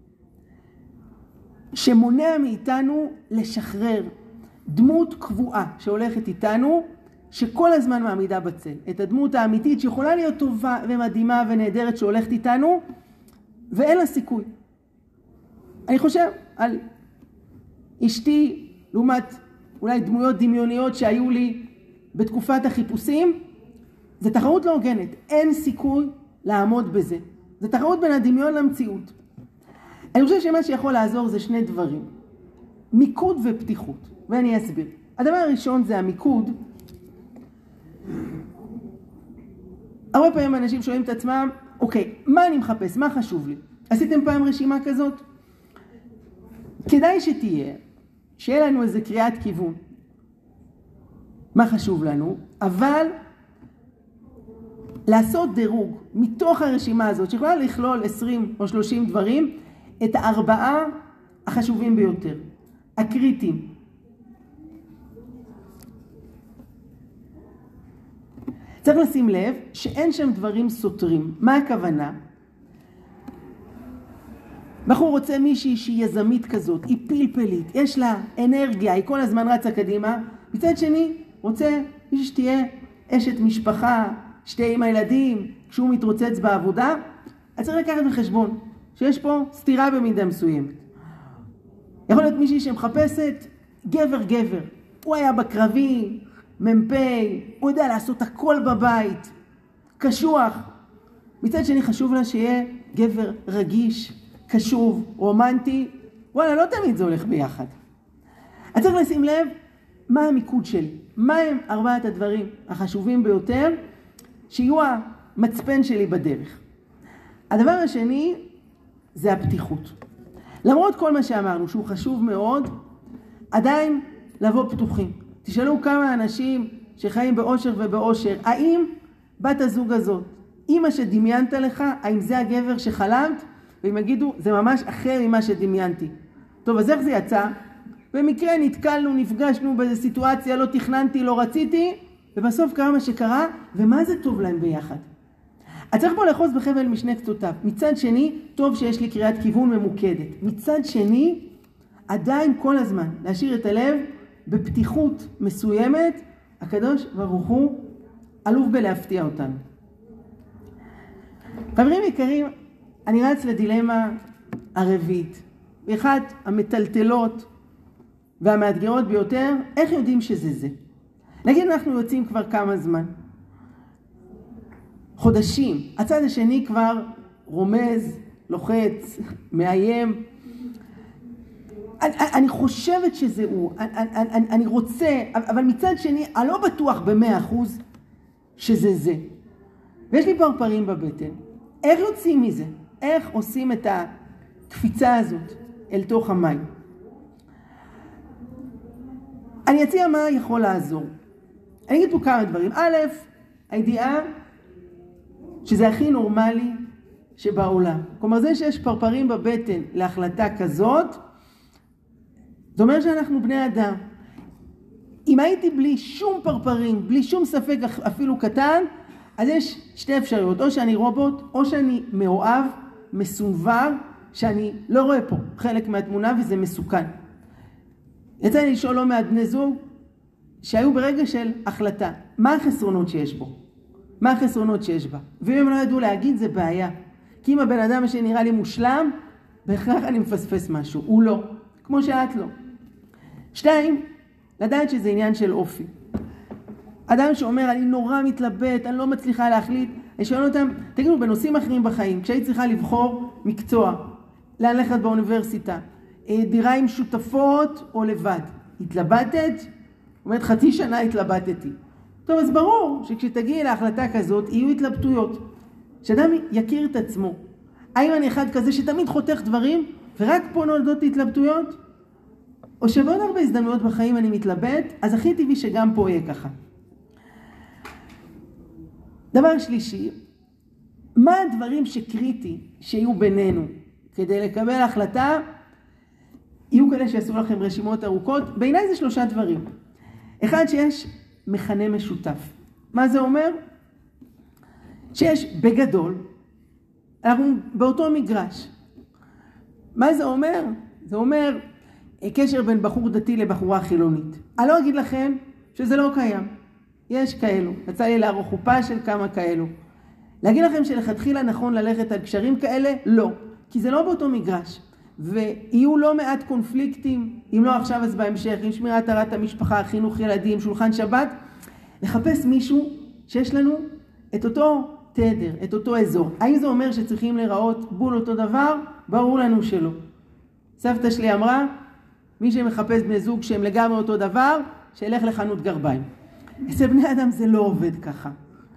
A: שמונע מאיתנו לשחרר דמות קבועה שהולכת איתנו, שכל הזמן מעמידה בצל. את הדמות האמיתית שיכולה להיות טובה ומדהימה ונהדרת שהולכת איתנו, ואין לה סיכוי. אני חושב על אשתי, לעומת אולי דמויות דמיוניות שהיו לי בתקופת החיפושים, זה תחרות לא הוגנת. אין סיכוי לעמוד בזה. זה תחרות בין הדמיון למציאות. אני חושב שמה שיכול לעזור זה שני דברים. מיקוד ופתיחות. ואני אסביר. הדבר הראשון זה המיקוד. הרבה פעמים אנשים שואלים את עצמם, אוקיי, מה אני מחפש? מה חשוב לי? עשיתם פעם רשימה כזאת? כדאי שתהיה, שיהיה לנו איזה קריאת כיוון. מה חשוב לנו? אבל לעשות דירוג מתוך הרשימה הזאת, שיכולה לכלול עשרים או שלושים דברים, את הארבעה החשובים ביותר, הקריטיים. צריך לשים לב שאין שם דברים סותרים. מה הכוונה? בחור רוצה מישהי שהיא יזמית כזאת, היא פלפלית, יש לה אנרגיה, היא כל הזמן רצה קדימה. מצד שני, רוצה מישהי שתהיה אשת משפחה, שתהיה עם הילדים, כשהוא מתרוצץ בעבודה. אז צריך לקחת בחשבון שיש פה סתירה במידה מסוימת. יכול להיות מישהי שמחפשת גבר גבר. הוא היה בקרבי, ממפי, הוא יודע לעשות הכל בבית, קשוח. מצד שני חשוב לה שיהיה גבר רגיש, קשוב, רומנטי. וואלה, לא תמיד זה הולך ביחד. אז צריך לשים לב מה המיקוד שלי? מה הם ארבעת הדברים החשובים ביותר שיהיו המצפן שלי בדרך? הדבר השני זה הפתיחות. למרות כל מה שאמרנו שהוא חשוב מאוד, עדיין לבוא פתוחים. תשאלו כמה אנשים שחיים באושר ובאושר, האם בת הזוג הזאת, אמא שדמיינת לך, האם זה הגבר שחלמת? והם יגידו, זה ממש אחר ממה שדמיינתי. טוב, אז איך זה יצא? במקרה נתקלנו, נפגשנו באיזו סיטואציה, לא תכננתי, לא רציתי, ובסוף קרה מה שקרה, ומה זה טוב להם ביחד? אז צריך פה לחוץ בחבל משני קצותיו. מצד שני, טוב שיש לי קריאת כיוון ממוקדת. מצד שני, עדיין כל הזמן להשאיר את הלב בפתיחות מסוימת, הקדוש ברוך הוא אלוף בלהפתיע אותנו. חברים יקרים, אני רץ לדילמה הרביעית, באחת המטלטלות והמאתגרות ביותר, איך יודעים שזה זה? נגיד אנחנו יוצאים כבר כמה זמן, חודשים, הצד השני כבר רומז, לוחץ, מאיים. אני, אני חושבת שזה הוא, אני, אני, אני רוצה, אבל מצד שני, אני לא בטוח במאה אחוז שזה זה. ויש לי פרפרים בבטן. איך יוצאים מזה? איך עושים את הקפיצה הזאת אל תוך המים? אני אציע מה יכול לעזור. אני אגיד פה כמה דברים. א', הידיעה שזה הכי נורמלי שבעולם. כלומר, זה שיש פרפרים בבטן להחלטה כזאת, זאת אומרת שאנחנו בני אדם. אם הייתי בלי שום פרפרים, בלי שום ספק אפילו קטן, אז יש שתי אפשרויות. או שאני רובוט, או שאני מאוהב, מסונבר, שאני לא רואה פה חלק מהתמונה וזה מסוכן. יצא לי לשאול לא מעט בני זוג שהיו ברגע של החלטה. מה החסרונות שיש בו? מה החסרונות שיש בה? ואם הם לא ידעו להגיד, זה בעיה. כי אם הבן אדם שנראה לי מושלם, בהכרח אני מפספס משהו. הוא לא. כמו שאת לא. שתיים, לדעת שזה עניין של אופי. אדם שאומר, אני נורא מתלבט, אני לא מצליחה להחליט, אני שואל אותם, תגידו, בנושאים אחרים בחיים, כשהיית צריכה לבחור מקצוע, לאן ללכת באוניברסיטה, דירה עם שותפות או לבד, התלבטת? אומרת, חצי שנה התלבטתי. טוב, אז ברור שכשתגיעי להחלטה כזאת, יהיו התלבטויות. שאדם יכיר את עצמו. האם אני אחד כזה שתמיד חותך דברים, ורק פה נולדות התלבטויות? או שבעוד הרבה הזדמנויות בחיים אני מתלבט, אז הכי טבעי שגם פה יהיה ככה. דבר שלישי, מה הדברים שקריטי שיהיו בינינו כדי לקבל החלטה? יהיו כאלה שיעשו לכם רשימות ארוכות. בעיניי זה שלושה דברים. אחד, שיש מכנה משותף. מה זה אומר? שיש בגדול, אנחנו באותו מגרש. מה זה אומר? זה אומר קשר בין בחור דתי לבחורה חילונית. אני לא אגיד לכם שזה לא קיים. יש כאלו. יצא לי לערוך חופה של כמה כאלו. להגיד לכם שלכתחילה נכון ללכת על קשרים כאלה? לא. כי זה לא באותו מגרש. ויהיו לא מעט קונפליקטים, אם לא עכשיו אז בהמשך, עם שמירת טהרת המשפחה, חינוך ילדים, שולחן שבת, לחפש מישהו שיש לנו את אותו תדר, את אותו אזור. האם זה אומר שצריכים לראות בול אותו דבר? ברור לנו שלא. סבתא שלי אמרה, מי שמחפש בני זוג שהם לגמרי אותו דבר, שילך לחנות גרביים. אצל בני אדם זה לא עובד ככה.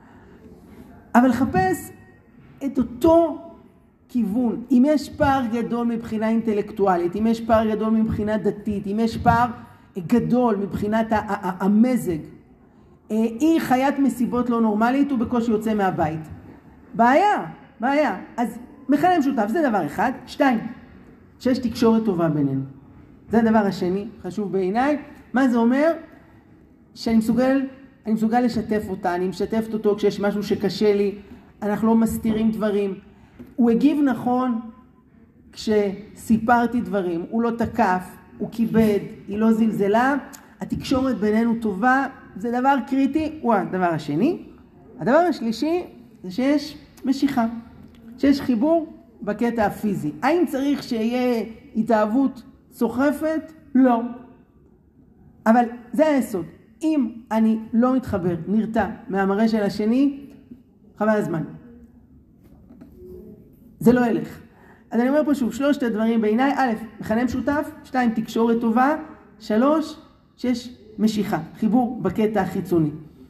A: אבל לחפש את אותו כיוון. אם יש פער גדול מבחינה אינטלקטואלית, אם יש פער גדול מבחינה דתית, אם יש פער גדול מבחינת המזג, היא חיית מסיבות לא נורמלית, הוא בקושי יוצא מהבית. בעיה, בעיה. אז מכנה משותף, זה דבר אחד. שתיים, שיש תקשורת טובה בינינו. זה הדבר השני, חשוב בעיניי. מה זה אומר? שאני מסוגל, אני מסוגל לשתף אותה, אני משתפת אותו כשיש משהו שקשה לי, אנחנו לא מסתירים דברים. הוא הגיב נכון כשסיפרתי דברים, הוא לא תקף, הוא כיבד, היא לא זלזלה, התקשורת בינינו טובה, זה דבר קריטי. הוא הדבר השני. הדבר השלישי זה שיש משיכה, שיש חיבור בקטע הפיזי. האם צריך שיהיה התאהבות סוחפת? לא. אבל זה היסוד. אם אני לא מתחבר, נרתע מהמראה של השני, חבל הזמן. זה לא ילך. אז אני אומר פה שוב, שלושת הדברים בעיניי, א', מכנה משותף, שתיים, תקשורת טובה, שלוש, שיש משיכה, חיבור בקטע החיצוני.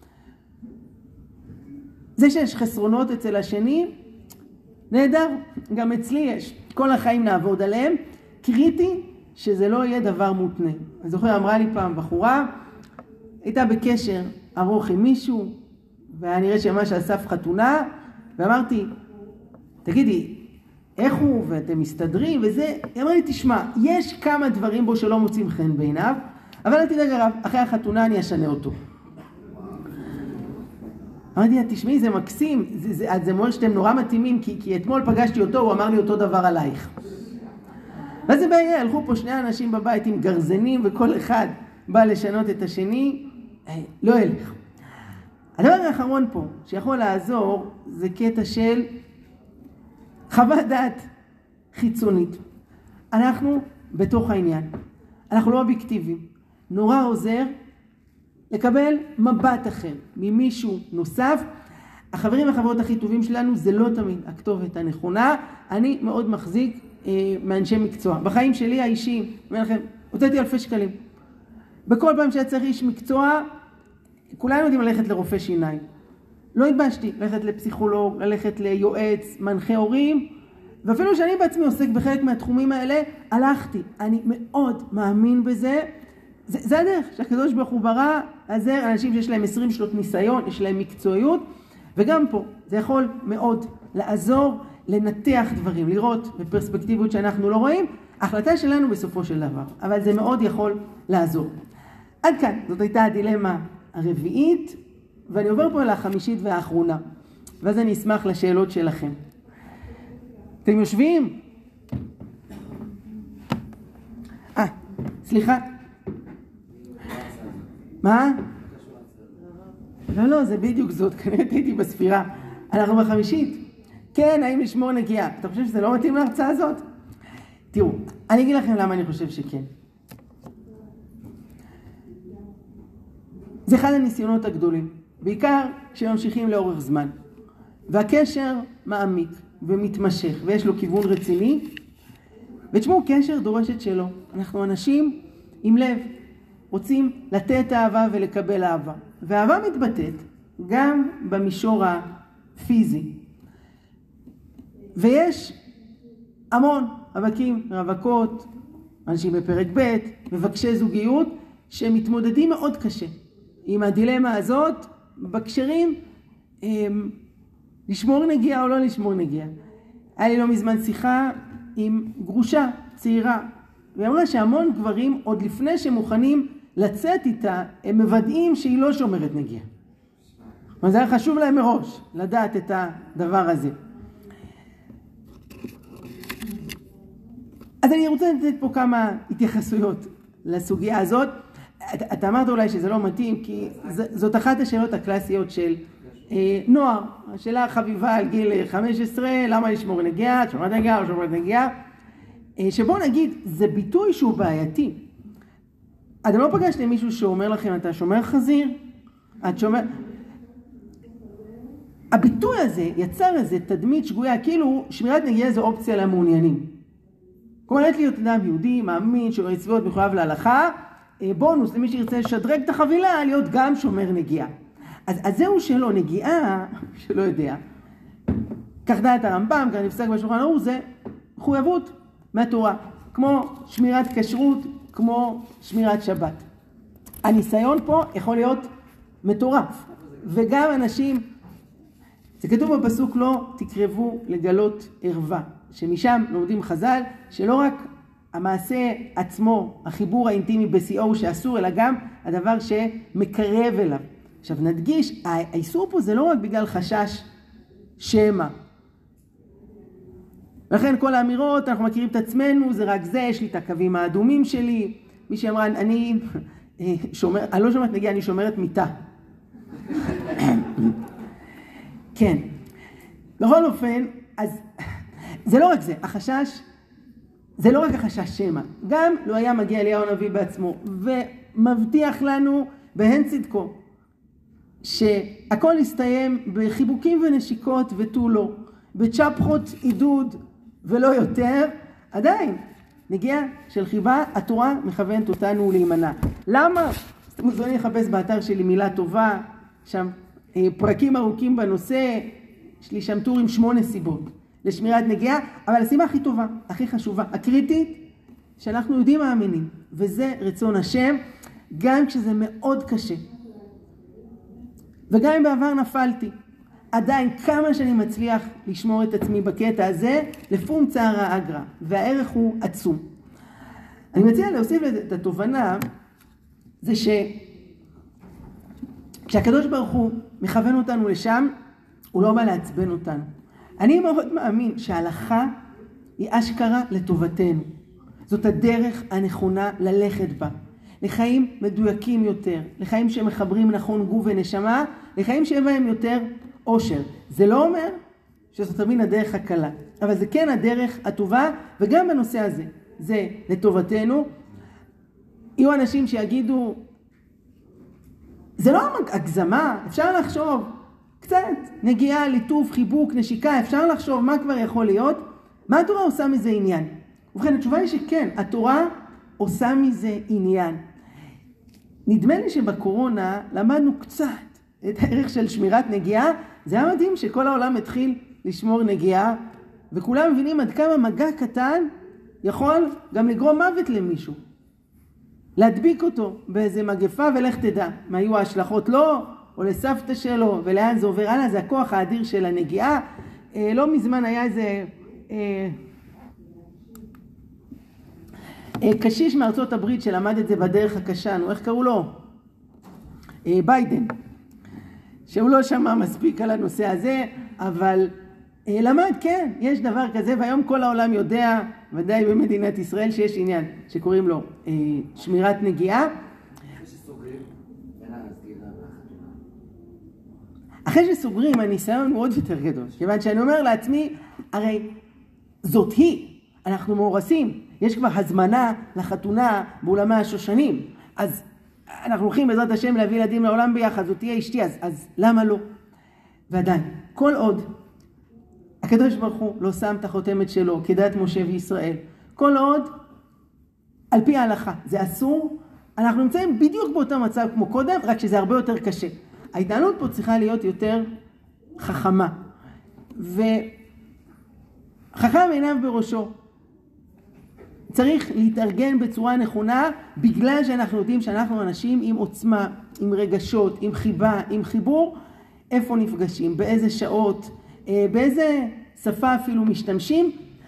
A: זה שיש חסרונות אצל השני, נהדר, גם אצלי יש. כל החיים נעבוד עליהם, קריטי שזה לא יהיה דבר מותנה. אני זוכר, אמרה לי פעם בחורה, הייתה בקשר ארוך עם מישהו, והיה נראה שממש אסף חתונה, ואמרתי, תגידי, איך הוא ואתם מסתדרים וזה? היא אמרה לי, תשמע, יש כמה דברים בו שלא מוצאים חן בעיניו, אבל אל תדאג הרב, אחרי החתונה אני אשנה אותו. אמרתי, תשמעי, זה מקסים, זה, זה, זה אומר שאתם נורא מתאימים, כי, כי אתמול פגשתי אותו, הוא אמר לי אותו דבר עלייך. ואז זה בעיה, הלכו פה שני אנשים בבית עם גרזנים, וכל אחד בא לשנות את השני, לא ילך. הדבר האחרון פה, שיכול לעזור, זה קטע של חוות דעת חיצונית. אנחנו בתוך העניין, אנחנו לא אובייקטיביים. נורא עוזר לקבל מבט אחר ממישהו נוסף. החברים והחברות הכי טובים שלנו זה לא תמיד הכתובת הנכונה. אני מאוד מחזיק אה, מאנשי מקצוע. בחיים שלי האישיים, אומר לכם, הוצאתי אלפי שקלים. בכל פעם שהיה צריך איש מקצוע, כולנו יודעים ללכת לרופא שיניים. לא התבשתי ללכת לפסיכולוג, ללכת ליועץ, מנחה הורים, ואפילו שאני בעצמי עוסק בחלק מהתחומים האלה, הלכתי. אני מאוד מאמין בזה. זה, זה הדרך שהקדוש ברוך הוא ברא, עזר אנשים שיש להם עשרים שנות ניסיון, יש להם מקצועיות, וגם פה זה יכול מאוד לעזור, לנתח דברים, לראות בפרספקטיביות שאנחנו לא רואים, ההחלטה שלנו בסופו של דבר, אבל זה מאוד יכול לעזור. עד כאן, זאת הייתה הדילמה הרביעית, ואני עובר פה לחמישית והאחרונה, ואז אני אשמח לשאלות שלכם. אתם יושבים? אה, סליחה. מה? לא, לא, זה בדיוק זאת, כנראה הייתי בספירה. אנחנו בחמישית. כן, האם לשמור נגיעה? אתה חושב שזה לא מתאים להרצאה הזאת? תראו, אני אגיד לכם למה אני חושב שכן. זה אחד הניסיונות הגדולים, בעיקר כשממשיכים לאורך זמן. והקשר מעמיק ומתמשך, ויש לו כיוון רציני, ותשמעו, קשר דורשת שלו. אנחנו אנשים עם לב, רוצים לתת אהבה ולקבל אהבה. ואהבה מתבטאת גם במישור הפיזי. ויש המון רווקים, רווקות, אנשים בפרק ב', מבקשי זוגיות, שמתמודדים מאוד קשה עם הדילמה הזאת, בקשרים, הם, לשמור נגיעה או לא לשמור נגיעה. היה לי לא מזמן שיחה עם גרושה צעירה, והיא אמרה שהמון גברים, עוד לפני שמוכנים לצאת איתה, הם מוודאים שהיא לא שומרת נגיעה. אבל זה היה חשוב להם מראש, לדעת את הדבר הזה. אז אני רוצה לתת פה כמה התייחסויות לסוגיה הזאת. אתה, אתה אמרת אולי שזה לא מתאים, כי זאת אחת השאלות הקלאסיות של אה, נוער. השאלה החביבה על גיל חמש עשרה, למה לשמור נגיעה, שומרת נגיעה או שומרת נגיעה. אה, שבוא נגיד, זה ביטוי שהוא בעייתי. אתם לא פגשתם מישהו שאומר לכם, אתה שומר חזיר? את שומר... הביטוי הזה יצר איזה תדמית שגויה, כאילו שמירת נגיעה זו אופציה למעוניינים. כלומר, יש להיות אדם יהודי, מאמין, שומר מצוות, מחויב להלכה, בונוס למי שירצה לשדרג את החבילה, להיות גם שומר נגיעה. אז, אז זהו שלא, נגיעה, שלא יודע. כך דעת הרמב"ם, כאן נפסק בשולחן ערוך, זה מחויבות מהתורה. כמו שמירת כשרות, כמו שמירת שבת. הניסיון פה יכול להיות מטורף. וגם אנשים, זה כתוב בפסוק לא תקרבו לגלות ערווה. שמשם לומדים חז"ל, שלא רק המעשה עצמו, החיבור האינטימי בשיאו שאסור, אלא גם הדבר שמקרב אליו. עכשיו נדגיש, האיסור פה זה לא רק בגלל חשש שמא. לכן כל האמירות, אנחנו מכירים את עצמנו, זה רק זה, יש לי את הקווים האדומים שלי. מי שאמרה, אני שומר, אני לא שומרת נגיעה, אני שומרת מיטה. כן. בכל אופן, אז זה לא רק זה, החשש, זה לא רק החשש שמא, גם לא היה מגיע אליהו הנביא בעצמו, ומבטיח לנו בהן צדקו, שהכל יסתיים בחיבוקים ונשיקות ותו לא, בצ'פחות עידוד ולא יותר, עדיין, נגיעה של חיבה, התורה מכוונת אותנו להימנע. למה? אתם מוזמנים לחפש באתר שלי מילה טובה, שם פרקים ארוכים בנושא, יש לי שם טור עם שמונה סיבות לשמירת נגיעה, אבל הסיבה הכי טובה, הכי חשובה, הקריטית, שאנחנו יודעים מאמינים, וזה רצון השם, גם כשזה מאוד קשה. וגם אם בעבר נפלתי, עדיין כמה שאני מצליח לשמור את עצמי בקטע הזה, לפום צערא אגרא, והערך הוא עצום. אני מציע להוסיף את התובנה, זה ש... כשהקדוש ברוך הוא מכוון אותנו לשם, הוא לא בא לעצבן אותנו. אני מאוד מאמין שההלכה היא אשכרה לטובתנו. זאת הדרך הנכונה ללכת בה. לחיים מדויקים יותר, לחיים שמחברים נכון גוף ונשמה, לחיים שיהיה בהם יותר עושר. זה לא אומר שזאת תמיד הדרך הקלה, אבל זה כן הדרך הטובה, וגם בנושא הזה, זה לטובתנו. יהיו אנשים שיגידו, זה לא הגזמה, אפשר לחשוב, קצת נגיעה, ליטוף, חיבוק, נשיקה, אפשר לחשוב מה כבר יכול להיות, מה התורה עושה מזה עניין? ובכן, התשובה היא שכן, התורה עושה מזה עניין. נדמה לי שבקורונה למדנו קצת את הערך של שמירת נגיעה, זה היה מדהים שכל העולם התחיל לשמור נגיעה, וכולם מבינים עד כמה מגע קטן יכול גם לגרום מוות למישהו. להדביק אותו באיזה מגפה ולך תדע מה היו ההשלכות לו או לסבתא שלו ולאן זה עובר הלאה. זה הכוח האדיר של הנגיעה. אה, לא מזמן היה איזה אה, אה, קשיש מארצות הברית שלמד את זה בדרך הקשה, נו איך קראו לו? אה, ביידן, שהוא לא שמע מספיק על הנושא הזה, אבל אה, למד, כן, יש דבר כזה, והיום כל העולם יודע, ודאי במדינת ישראל, שיש עניין שקוראים לו אה, שמירת נגיעה.
D: אחרי שסוגרים, בין הסגירה והחתונה.
A: אחרי שסוגרים, הניסיון הוא עוד יותר גדול, כיוון שאני אומר לעצמי, הרי זאת היא, אנחנו מאורסים, יש כבר הזמנה לחתונה באולמי השושנים, אז אנחנו הולכים בעזרת השם להביא ילדים לעולם ביחד, זאת תהיה אשתי, אז, אז למה לא? ועדיין, כל עוד הקדוש ברוך הוא לא שם את החותמת שלו כדת משה וישראל, כל עוד על פי ההלכה זה אסור, אנחנו נמצאים בדיוק באותו מצב כמו קודם, רק שזה הרבה יותר קשה. ההתנהלות פה צריכה להיות יותר חכמה, וחכם עיניו בראשו. צריך להתארגן בצורה נכונה, בגלל שאנחנו יודעים שאנחנו אנשים עם עוצמה, עם רגשות, עם חיבה, עם חיבור, איפה נפגשים, באיזה שעות, באיזה שפה אפילו משתמשים.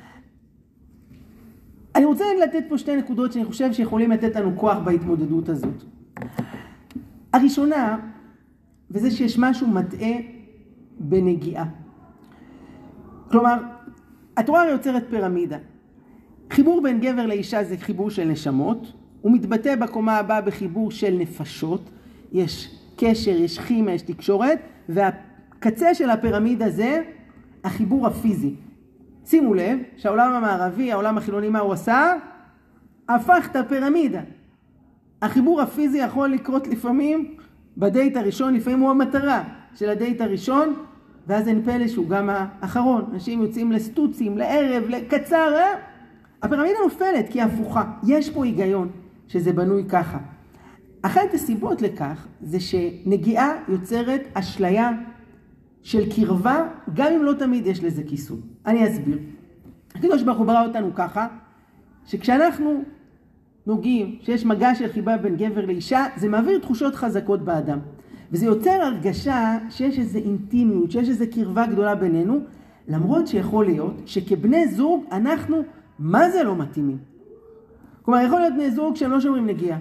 A: אני רוצה לתת פה שתי נקודות שאני חושב שיכולים לתת לנו כוח בהתמודדות הזאת. הראשונה, וזה שיש משהו מטעה בנגיעה. כלומר, התורה יוצרת פירמידה. חיבור בין גבר לאישה זה חיבור של נשמות, הוא מתבטא בקומה הבאה בחיבור של נפשות, יש קשר, יש כימיה, יש תקשורת, והקצה של הפירמידה זה החיבור הפיזי. שימו לב שהעולם המערבי, העולם החילוני, מה הוא עשה? הפך את הפירמידה. החיבור הפיזי יכול לקרות לפעמים בדייט הראשון, לפעמים הוא המטרה של הדייט הראשון, ואז אין פלא שהוא גם האחרון. אנשים יוצאים לסטוצים, לערב, לקצר, אה? הפירמידה נופלת כי היא הפוכה. יש פה היגיון שזה בנוי ככה. אחת הסיבות לכך זה שנגיעה יוצרת אשליה של קרבה, גם אם לא תמיד יש לזה כיסוי. אני אסביר. הקדוש ברוך הוא ברא אותנו ככה, שכשאנחנו נוגעים, שיש מגע של חיבה בין גבר לאישה, זה מעביר תחושות חזקות באדם. וזה יוצר הרגשה שיש איזו אינטימיות, שיש איזו קרבה גדולה בינינו, למרות שיכול להיות שכבני זוג אנחנו, מה זה לא מתאימים? כלומר, יכול להיות בני זוג שהם לא שומרים נגיעה.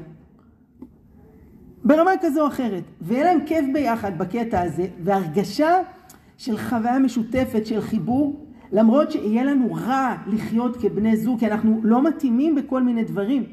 A: ברמה כזו או אחרת. ויהיה להם כיף ביחד בקטע הזה, והרגשה של חוויה משותפת, של חיבור, למרות שיהיה לנו רע לחיות כבני זוג, כי אנחנו לא מתאימים בכל מיני דברים.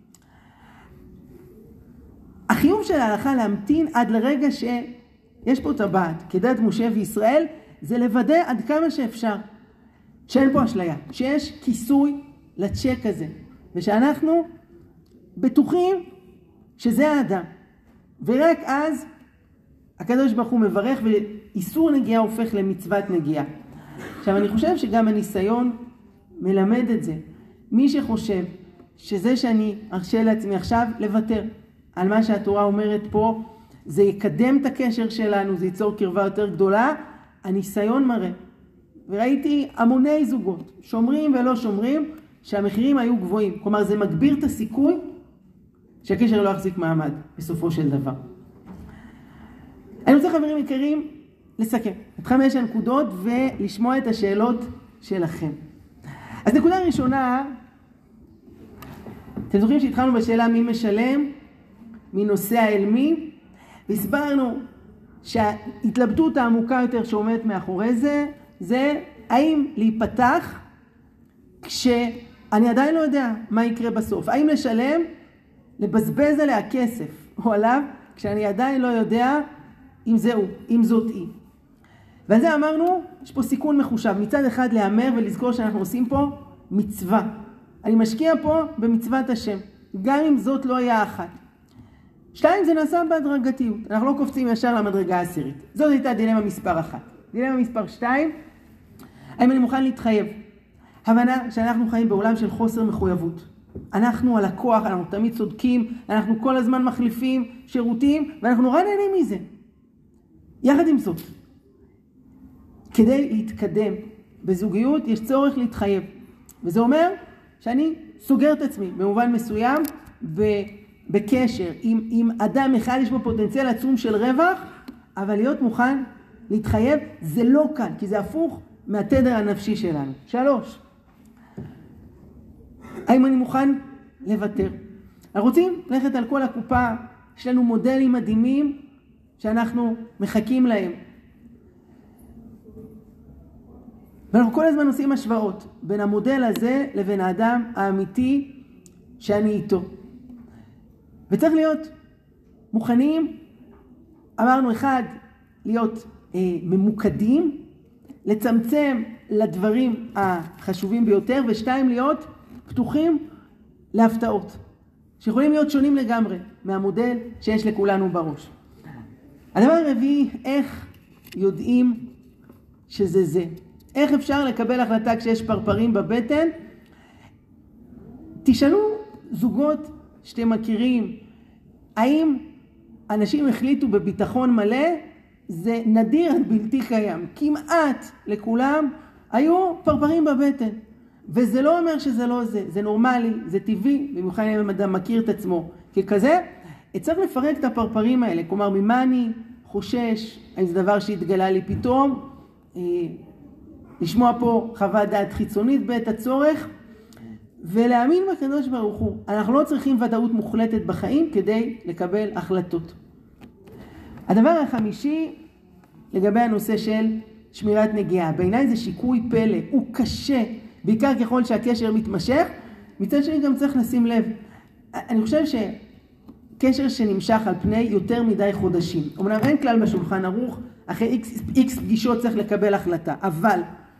A: החיוב של ההלכה להמתין עד לרגע שיש פה טבעת, כדת משה וישראל, זה לוודא עד כמה שאפשר, שאין פה אשליה, שיש כיסוי לצ'ק הזה, ושאנחנו בטוחים שזה האדם. ורק אז הקדוש ברוך הוא מברך, ואיסור נגיעה הופך למצוות נגיעה. עכשיו אני חושב שגם הניסיון מלמד את זה. מי שחושב שזה שאני ארשה לעצמי עכשיו לוותר על מה שהתורה אומרת פה, זה יקדם את הקשר שלנו, זה ייצור קרבה יותר גדולה. הניסיון מראה, וראיתי המוני זוגות, שומרים ולא שומרים, שהמחירים היו גבוהים. כלומר, זה מגביר את הסיכוי שהקשר לא יחזיק מעמד בסופו של דבר. אני רוצה, חברים יקרים, לסכם את חמש הנקודות ולשמוע את השאלות שלכם. אז נקודה ראשונה, אתם זוכרים שהתחלנו בשאלה מי משלם, מי נוסע אל מי, והסברנו שההתלבטות העמוקה יותר שעומדת מאחורי זה, זה האם להיפתח כשאני עדיין לא יודע מה יקרה בסוף. האם לשלם, לבזבז עליה כסף או עליו, כשאני עדיין לא יודע אם זהו, אם זאת היא. ועל זה אמרנו, יש פה סיכון מחושב. מצד אחד להיאמר ולזכור שאנחנו עושים פה מצווה. אני משקיע פה במצוות השם, גם אם זאת לא היה אחת. שתיים, זה נעשה בהדרגתיות. אנחנו לא קופצים ישר למדרגה העשירית. זאת הייתה דילמה מספר אחת. דילמה מספר שתיים, האם אני מוכן להתחייב? הבנה שאנחנו חיים בעולם של חוסר מחויבות. אנחנו הלקוח, אנחנו תמיד צודקים, אנחנו כל הזמן מחליפים שירותים, ואנחנו נורא נהנים מזה. יחד עם זאת, כדי להתקדם בזוגיות יש צורך להתחייב. וזה אומר שאני סוגר את עצמי במובן מסוים בקשר עם, עם אדם אחד, יש בו פוטנציאל עצום של רווח, אבל להיות מוכן להתחייב זה לא קל, כי זה הפוך מהתדר הנפשי שלנו. שלוש, האם אני מוכן לוותר? אנחנו רוצים ללכת על כל הקופה, יש לנו מודלים מדהימים שאנחנו מחכים להם. ואנחנו כל הזמן עושים השוואות בין המודל הזה לבין האדם האמיתי שאני איתו. וצריך להיות מוכנים, אמרנו אחד, להיות אה, ממוקדים, לצמצם לדברים החשובים ביותר, ושתיים, להיות פתוחים להפתעות, שיכולים להיות שונים לגמרי מהמודל שיש לכולנו בראש. הדבר הרביעי, איך יודעים שזה זה? איך אפשר לקבל החלטה כשיש פרפרים בבטן? תשאלו זוגות שאתם מכירים, האם אנשים החליטו בביטחון מלא? זה נדיר עד בלתי קיים. כמעט לכולם היו פרפרים בבטן. וזה לא אומר שזה לא זה, זה נורמלי, זה טבעי, במיוחד אם אדם מכיר את עצמו ככזה. צריך לפרק את הפרפרים האלה, כלומר ממה אני חושש, האם זה דבר שהתגלה לי פתאום, לשמוע פה חוות דעת חיצונית בעת הצורך, ולהאמין בקדוש ברוך הוא. אנחנו לא צריכים ודאות מוחלטת בחיים כדי לקבל החלטות. הדבר החמישי, לגבי הנושא של שמירת נגיעה. בעיניי זה שיקוי פלא, הוא קשה, בעיקר ככל שהקשר מתמשך. מצד שני גם צריך לשים לב. אני חושב שקשר שנמשך על פני יותר מדי חודשים, אמנם אין כלל בשולחן ערוך, אחרי איקס, איקס פגישות צריך לקבל החלטה, אבל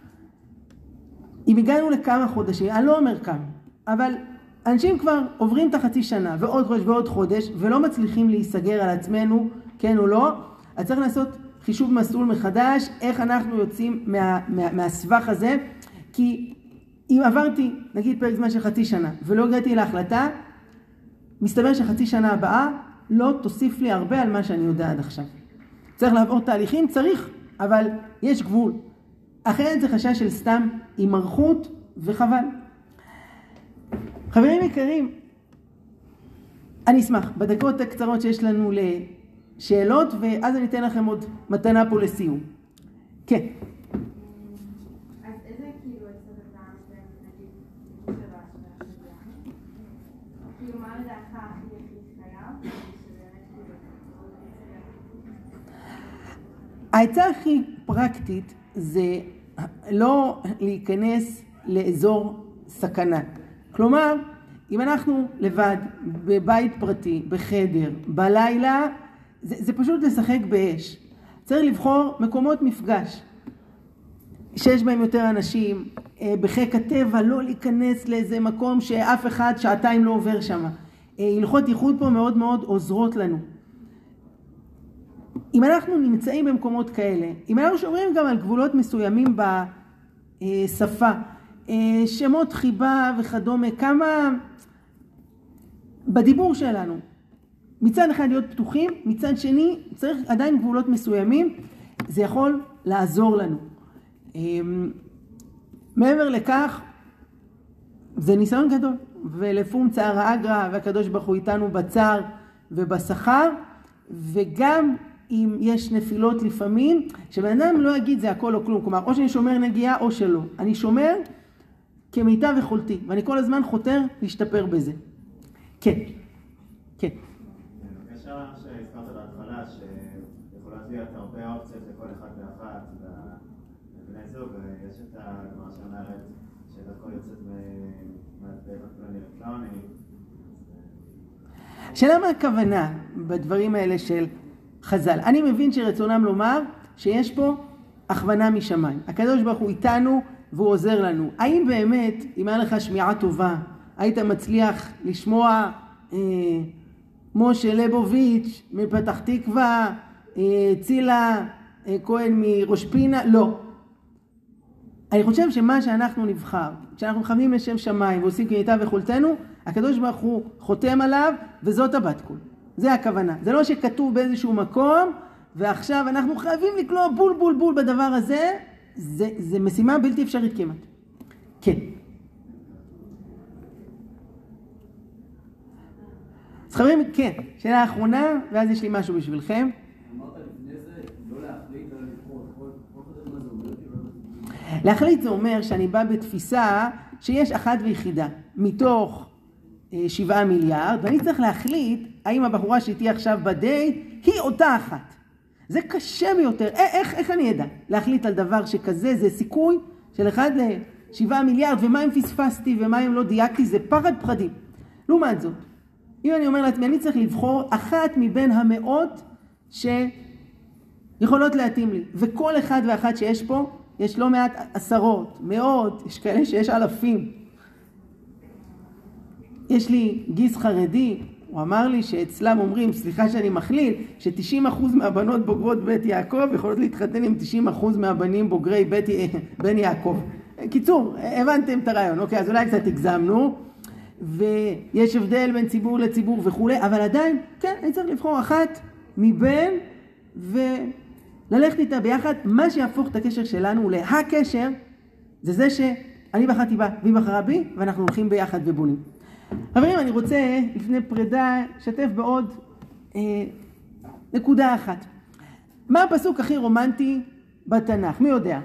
A: אם הגענו לכמה חודשים, אני לא אומר כמה, אבל אנשים כבר עוברים את החצי שנה ועוד חודש ועוד חודש ולא מצליחים להיסגר על עצמנו, כן או לא, אז צריך לעשות חישוב מסלול מחדש, איך אנחנו יוצאים מה, מה, מהסבך הזה, כי אם עברתי נגיד פרק זמן של חצי שנה ולא הגעתי להחלטה, מסתבר שחצי שנה הבאה לא תוסיף לי הרבה על מה שאני יודע עד עכשיו. צריך לעבור תהליכים, צריך, אבל יש גבול. אחרת זה חשש של סתם הימרחות וחבל. חברים יקרים, אני אשמח בדקות הקצרות שיש לנו לשאלות, ואז אני אתן לכם עוד מתנה פה לסיום. כן.
B: אז איזה כאילו עצות אתה נגיד שבא של השבוע? כאילו מה לדעתך הכי הכי חייב?
A: העצה הכי פרקטית זה לא להיכנס לאזור סכנה. כלומר, אם אנחנו לבד, בבית פרטי, בחדר, בלילה, זה, זה פשוט לשחק באש. צריך לבחור מקומות מפגש, שיש בהם יותר אנשים, בחיק הטבע, לא להיכנס לאיזה מקום שאף אחד שעתיים לא עובר שם. הלכות ייחוד פה מאוד מאוד עוזרות לנו. אם אנחנו נמצאים במקומות כאלה, אם אנחנו שומרים גם על גבולות מסוימים בשפה, שמות חיבה וכדומה, כמה בדיבור שלנו מצד אחד להיות פתוחים, מצד שני צריך עדיין גבולות מסוימים, זה יכול לעזור לנו. מעבר לכך, זה ניסיון גדול, ולפום צער אגרא, והקדוש ברוך הוא איתנו בצער ובשכר, וגם אם יש נפילות לפעמים, שבן אדם לא יגיד זה הכל או כלום, כלומר, או שאני שומר נגיעה או שלא. אני שומר כמיטב יכולתי, ואני כל הזמן חותר להשתפר בזה. כן, כן.
E: בבקשה, מה שהזכרת בהתחלה, שיכולות להיות הרבה אופציות לכל אחד ואחת, ובני זוג, יש את הגמרא שאומרת שהכל יוצאת מהטלפון אלקטרוני.
A: שאלה מה הכוונה בדברים האלה של חז"ל? אני מבין שרצונם לומר שיש פה הכוונה משמיים. הקדוש ברוך הוא איתנו והוא עוזר לנו. האם באמת, אם היה לך שמיעה טובה, היית מצליח לשמוע אה, משה ליבוביץ' מפתח תקווה, אה, צילה אה, כהן מראש פינה? לא. אני חושב שמה שאנחנו נבחר, כשאנחנו מכוונים לשם שמיים ועושים כמיטב יכולתנו, הקדוש ברוך הוא חותם עליו, וזאת הבת קול. זה הכוונה. זה לא שכתוב באיזשהו מקום, ועכשיו אנחנו חייבים לקלוע בול בול בול בדבר הזה, זה, זה משימה בלתי אפשרית כמעט. כן. אז חברים, כן, שאלה האחרונה, ואז יש לי משהו בשבילכם.
D: אמרת לפני זה, לא להחליט, אלא לבחור. כל חושב מה זה אומר?
A: להחליט זה אומר שאני בא בתפיסה שיש אחת ויחידה, מתוך אה, שבעה מיליארד, ואני צריך להחליט האם הבחורה שתהיה עכשיו בדייט היא אותה אחת. זה קשה ביותר. איך, איך אני ידע? להחליט על דבר שכזה, זה סיכוי של אחד לשבעה מיליארד, ומה אם פספסתי ומה אם לא דייקתי, זה פחד פחדים. לעומת זאת, אם אני אומר לעצמי, אני צריך לבחור אחת מבין המאות שיכולות להתאים לי. וכל אחד ואחת שיש פה, יש לא מעט עשרות, מאות, יש כאלה שיש אלפים. יש לי גיס חרדי, הוא אמר לי שאצלם אומרים, סליחה שאני מכליל, ש-תשעים אחוז מהבנות בוגרות בית יעקב יכולות להתחתן עם תשעים אחוז מהבנים בוגרי בית בן יעקב. קיצור, הבנתם את הרעיון. אוקיי, אז אולי קצת הגזמנו, ויש הבדל בין ציבור לציבור וכו', אבל עדיין, כן, אני צריך לבחור אחת מבין, וללכת איתה ביחד. מה שיהפוך את הקשר שלנו להקשר, זה זה שאני בחרתי בה, והיא בחרה בי, ואנחנו הולכים ביחד ובונים. חברים, אני רוצה לפני פרידה שתף בעוד אה, נקודה אחת. מה הפסוק הכי רומנטי בתנ"ך? מי יודע?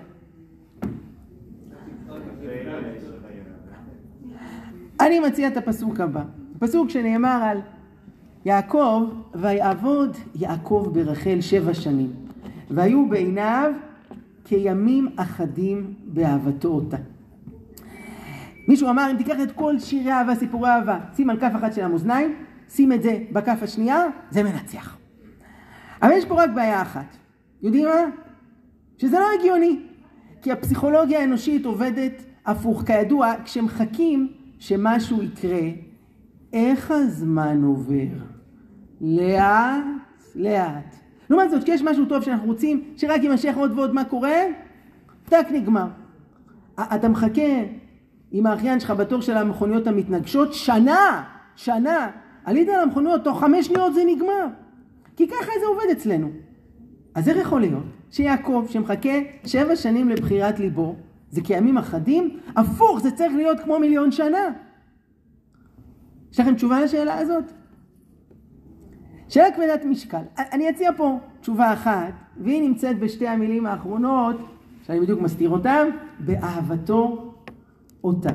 A: אני מציע את הפסוק הבא. הפסוק שנאמר על יעקב, ויעבוד יעקב ברחל שבע שנים, והיו בעיניו כימים אחדים באהבתו אותה. מישהו אמר, אם תיקח את כל שירי אהבה, סיפורי אהבה, שים על כף אחת של המאזניים, שים את זה בכף השנייה, זה מנצח. אבל יש פה רק בעיה אחת. יודעים מה? שזה לא הגיוני. כי הפסיכולוגיה האנושית עובדת הפוך. כידוע, כשמחכים שמשהו יקרה, איך הזמן עובר? לאט, לאט. לעומת זאת, כשיש משהו טוב שאנחנו רוצים, שרק יימשך עוד ועוד מה קורה, טק נגמר. אתה מחכה עם האחיין שלך בתור של המכוניות המתנגשות, שנה, שנה, עלית על המכוניות, תוך חמש שניות זה נגמר. כי ככה זה עובד אצלנו. אז איך יכול להיות שיעקב שמחכה שבע שנים לבחירת ליבו, זה כימים אחדים, הפוך, זה צריך להיות כמו מיליון שנה. יש לכם תשובה לשאלה הזאת? שאלה כבדת משקל. אני אציע פה תשובה אחת, והיא נמצאת בשתי המילים האחרונות, שאני בדיוק מסתיר אותם, באהבתו אותה.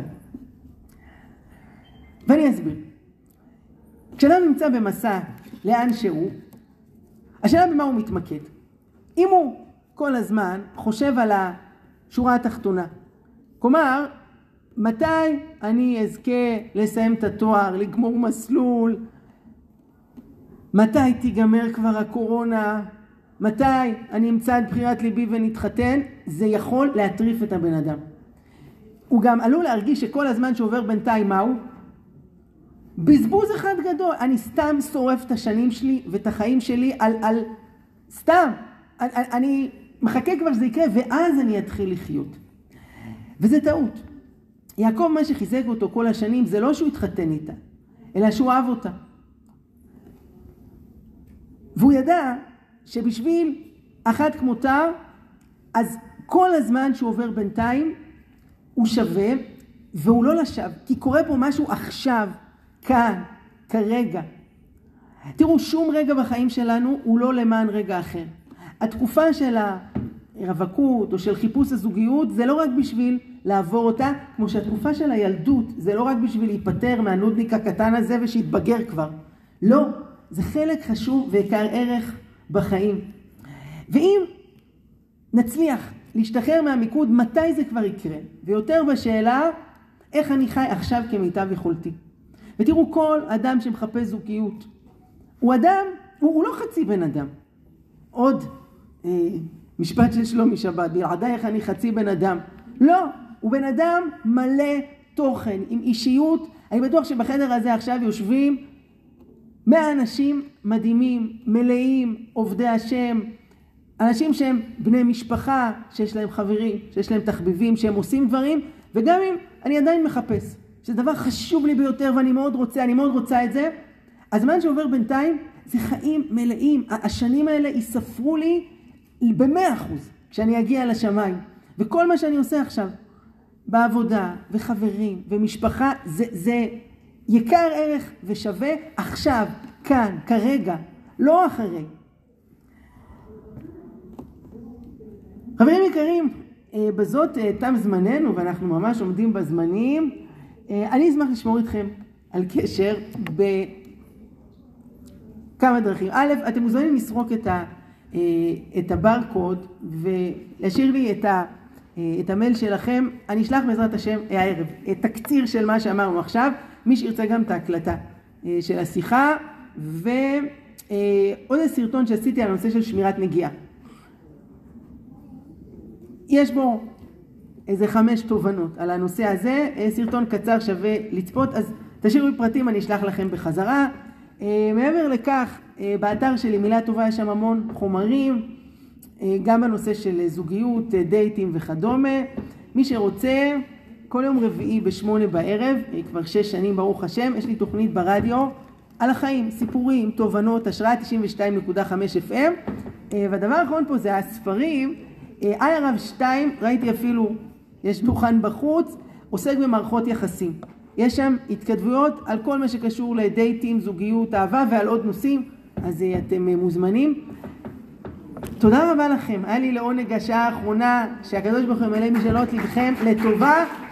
A: ואני אסביר. כשאדם נמצא במסע לאן שהוא, השאלה במה הוא מתמקד. אם הוא כל הזמן חושב על השורה התחתונה, כלומר, מתי אני אזכה לסיים את התואר, לגמור מסלול, מתי תיגמר כבר הקורונה, מתי אני אמצא את בחירת ליבי ונתחתן, זה יכול להטריף את הבן אדם. הוא גם עלול להרגיש שכל הזמן שעובר בינתיים מהו? בזבוז אחד גדול. אני סתם שורף את השנים שלי ואת החיים שלי על, על סתם. אני, אני מחכה כבר שזה יקרה ואז אני אתחיל לחיות. וזה טעות. יעקב, מה שחיזק אותו כל השנים זה לא שהוא התחתן איתה, אלא שהוא אהב אותה. והוא ידע שבשביל אחת כמותה, אז כל הזמן שהוא עובר בינתיים, הוא שווה, והוא לא לשווא, כי קורה פה משהו עכשיו, כאן, כרגע. תראו, שום רגע בחיים שלנו הוא לא למען רגע אחר. התקופה של הרווקות או של חיפוש הזוגיות, זה לא רק בשביל לעבור אותה, כמו שהתקופה של הילדות, זה לא רק בשביל להיפטר מהנודניק הקטן הזה ושיתבגר כבר. לא, זה חלק חשוב ויקר ערך בחיים. ואם נצליח להשתחרר מהמיקוד, מתי זה כבר יקרה? ויותר בשאלה, איך אני חי עכשיו כמיטב יכולתי. ותראו, כל אדם שמחפש זוגיות, הוא אדם, הוא, הוא לא חצי בן אדם. עוד אה, משפט של שלומי שבת, בלעדייך אני חצי בן אדם. לא, הוא בן אדם מלא תוכן, עם אישיות. אני בטוח שבחדר הזה עכשיו יושבים מאה אנשים מדהימים, מלאים, עובדי השם, אנשים שהם בני משפחה, שיש להם חברים, שיש להם תחביבים, שהם עושים דברים, וגם אם אני עדיין מחפש, שזה דבר חשוב לי ביותר ואני מאוד רוצה, אני מאוד רוצה את זה, הזמן שעובר בינתיים זה חיים מלאים. השנים האלה יספרו לי במאה אחוז כשאני אגיע לשמיים. וכל מה שאני עושה עכשיו, בעבודה וחברים ומשפחה, זה, זה יקר ערך ושווה עכשיו, כאן, כרגע, לא אחרי. חברים יקרים, בזאת תם זמננו ואנחנו ממש עומדים בזמנים. אני אשמח לשמור איתכם על קשר בכמה דרכים. א', אתם מוזמנים לסרוק את, ה, את הברקוד ולהשאיר לי את, ה, את המייל שלכם. אני אשלח בעזרת השם הערב את תקציר של מה שאמרנו עכשיו. מי שירצה גם את ההקלטה של השיחה, ועוד סרטון שעשיתי על הנושא של שמירת נגיעה. יש בו איזה חמש תובנות על הנושא הזה, סרטון קצר שווה לצפות, אז תשאירו לי פרטים, אני אשלח לכם בחזרה. מעבר לכך, באתר שלי מילה טובה יש שם המון חומרים, גם בנושא של זוגיות, דייטים וכדומה. מי שרוצה, כל יום רביעי בשמונה בערב, כבר שש שנים ברוך השם, יש לי תוכנית ברדיו על החיים, סיפורים, תובנות, השראה תשעים ושתיים נקודה חמש אף אם. והדבר האחרון פה זה הספרים, איי הרב שתיים, ראיתי אפילו, יש דוכן בחוץ, עוסק במערכות יחסים. יש שם התכתבויות על כל מה שקשור לדייטים, זוגיות, אהבה ועל עוד נושאים, אז אתם מוזמנים. תודה רבה לכם, היה לי לעונג השעה האחרונה שהקדוש ברוך הוא ימלא משאלות לבכם לטובה.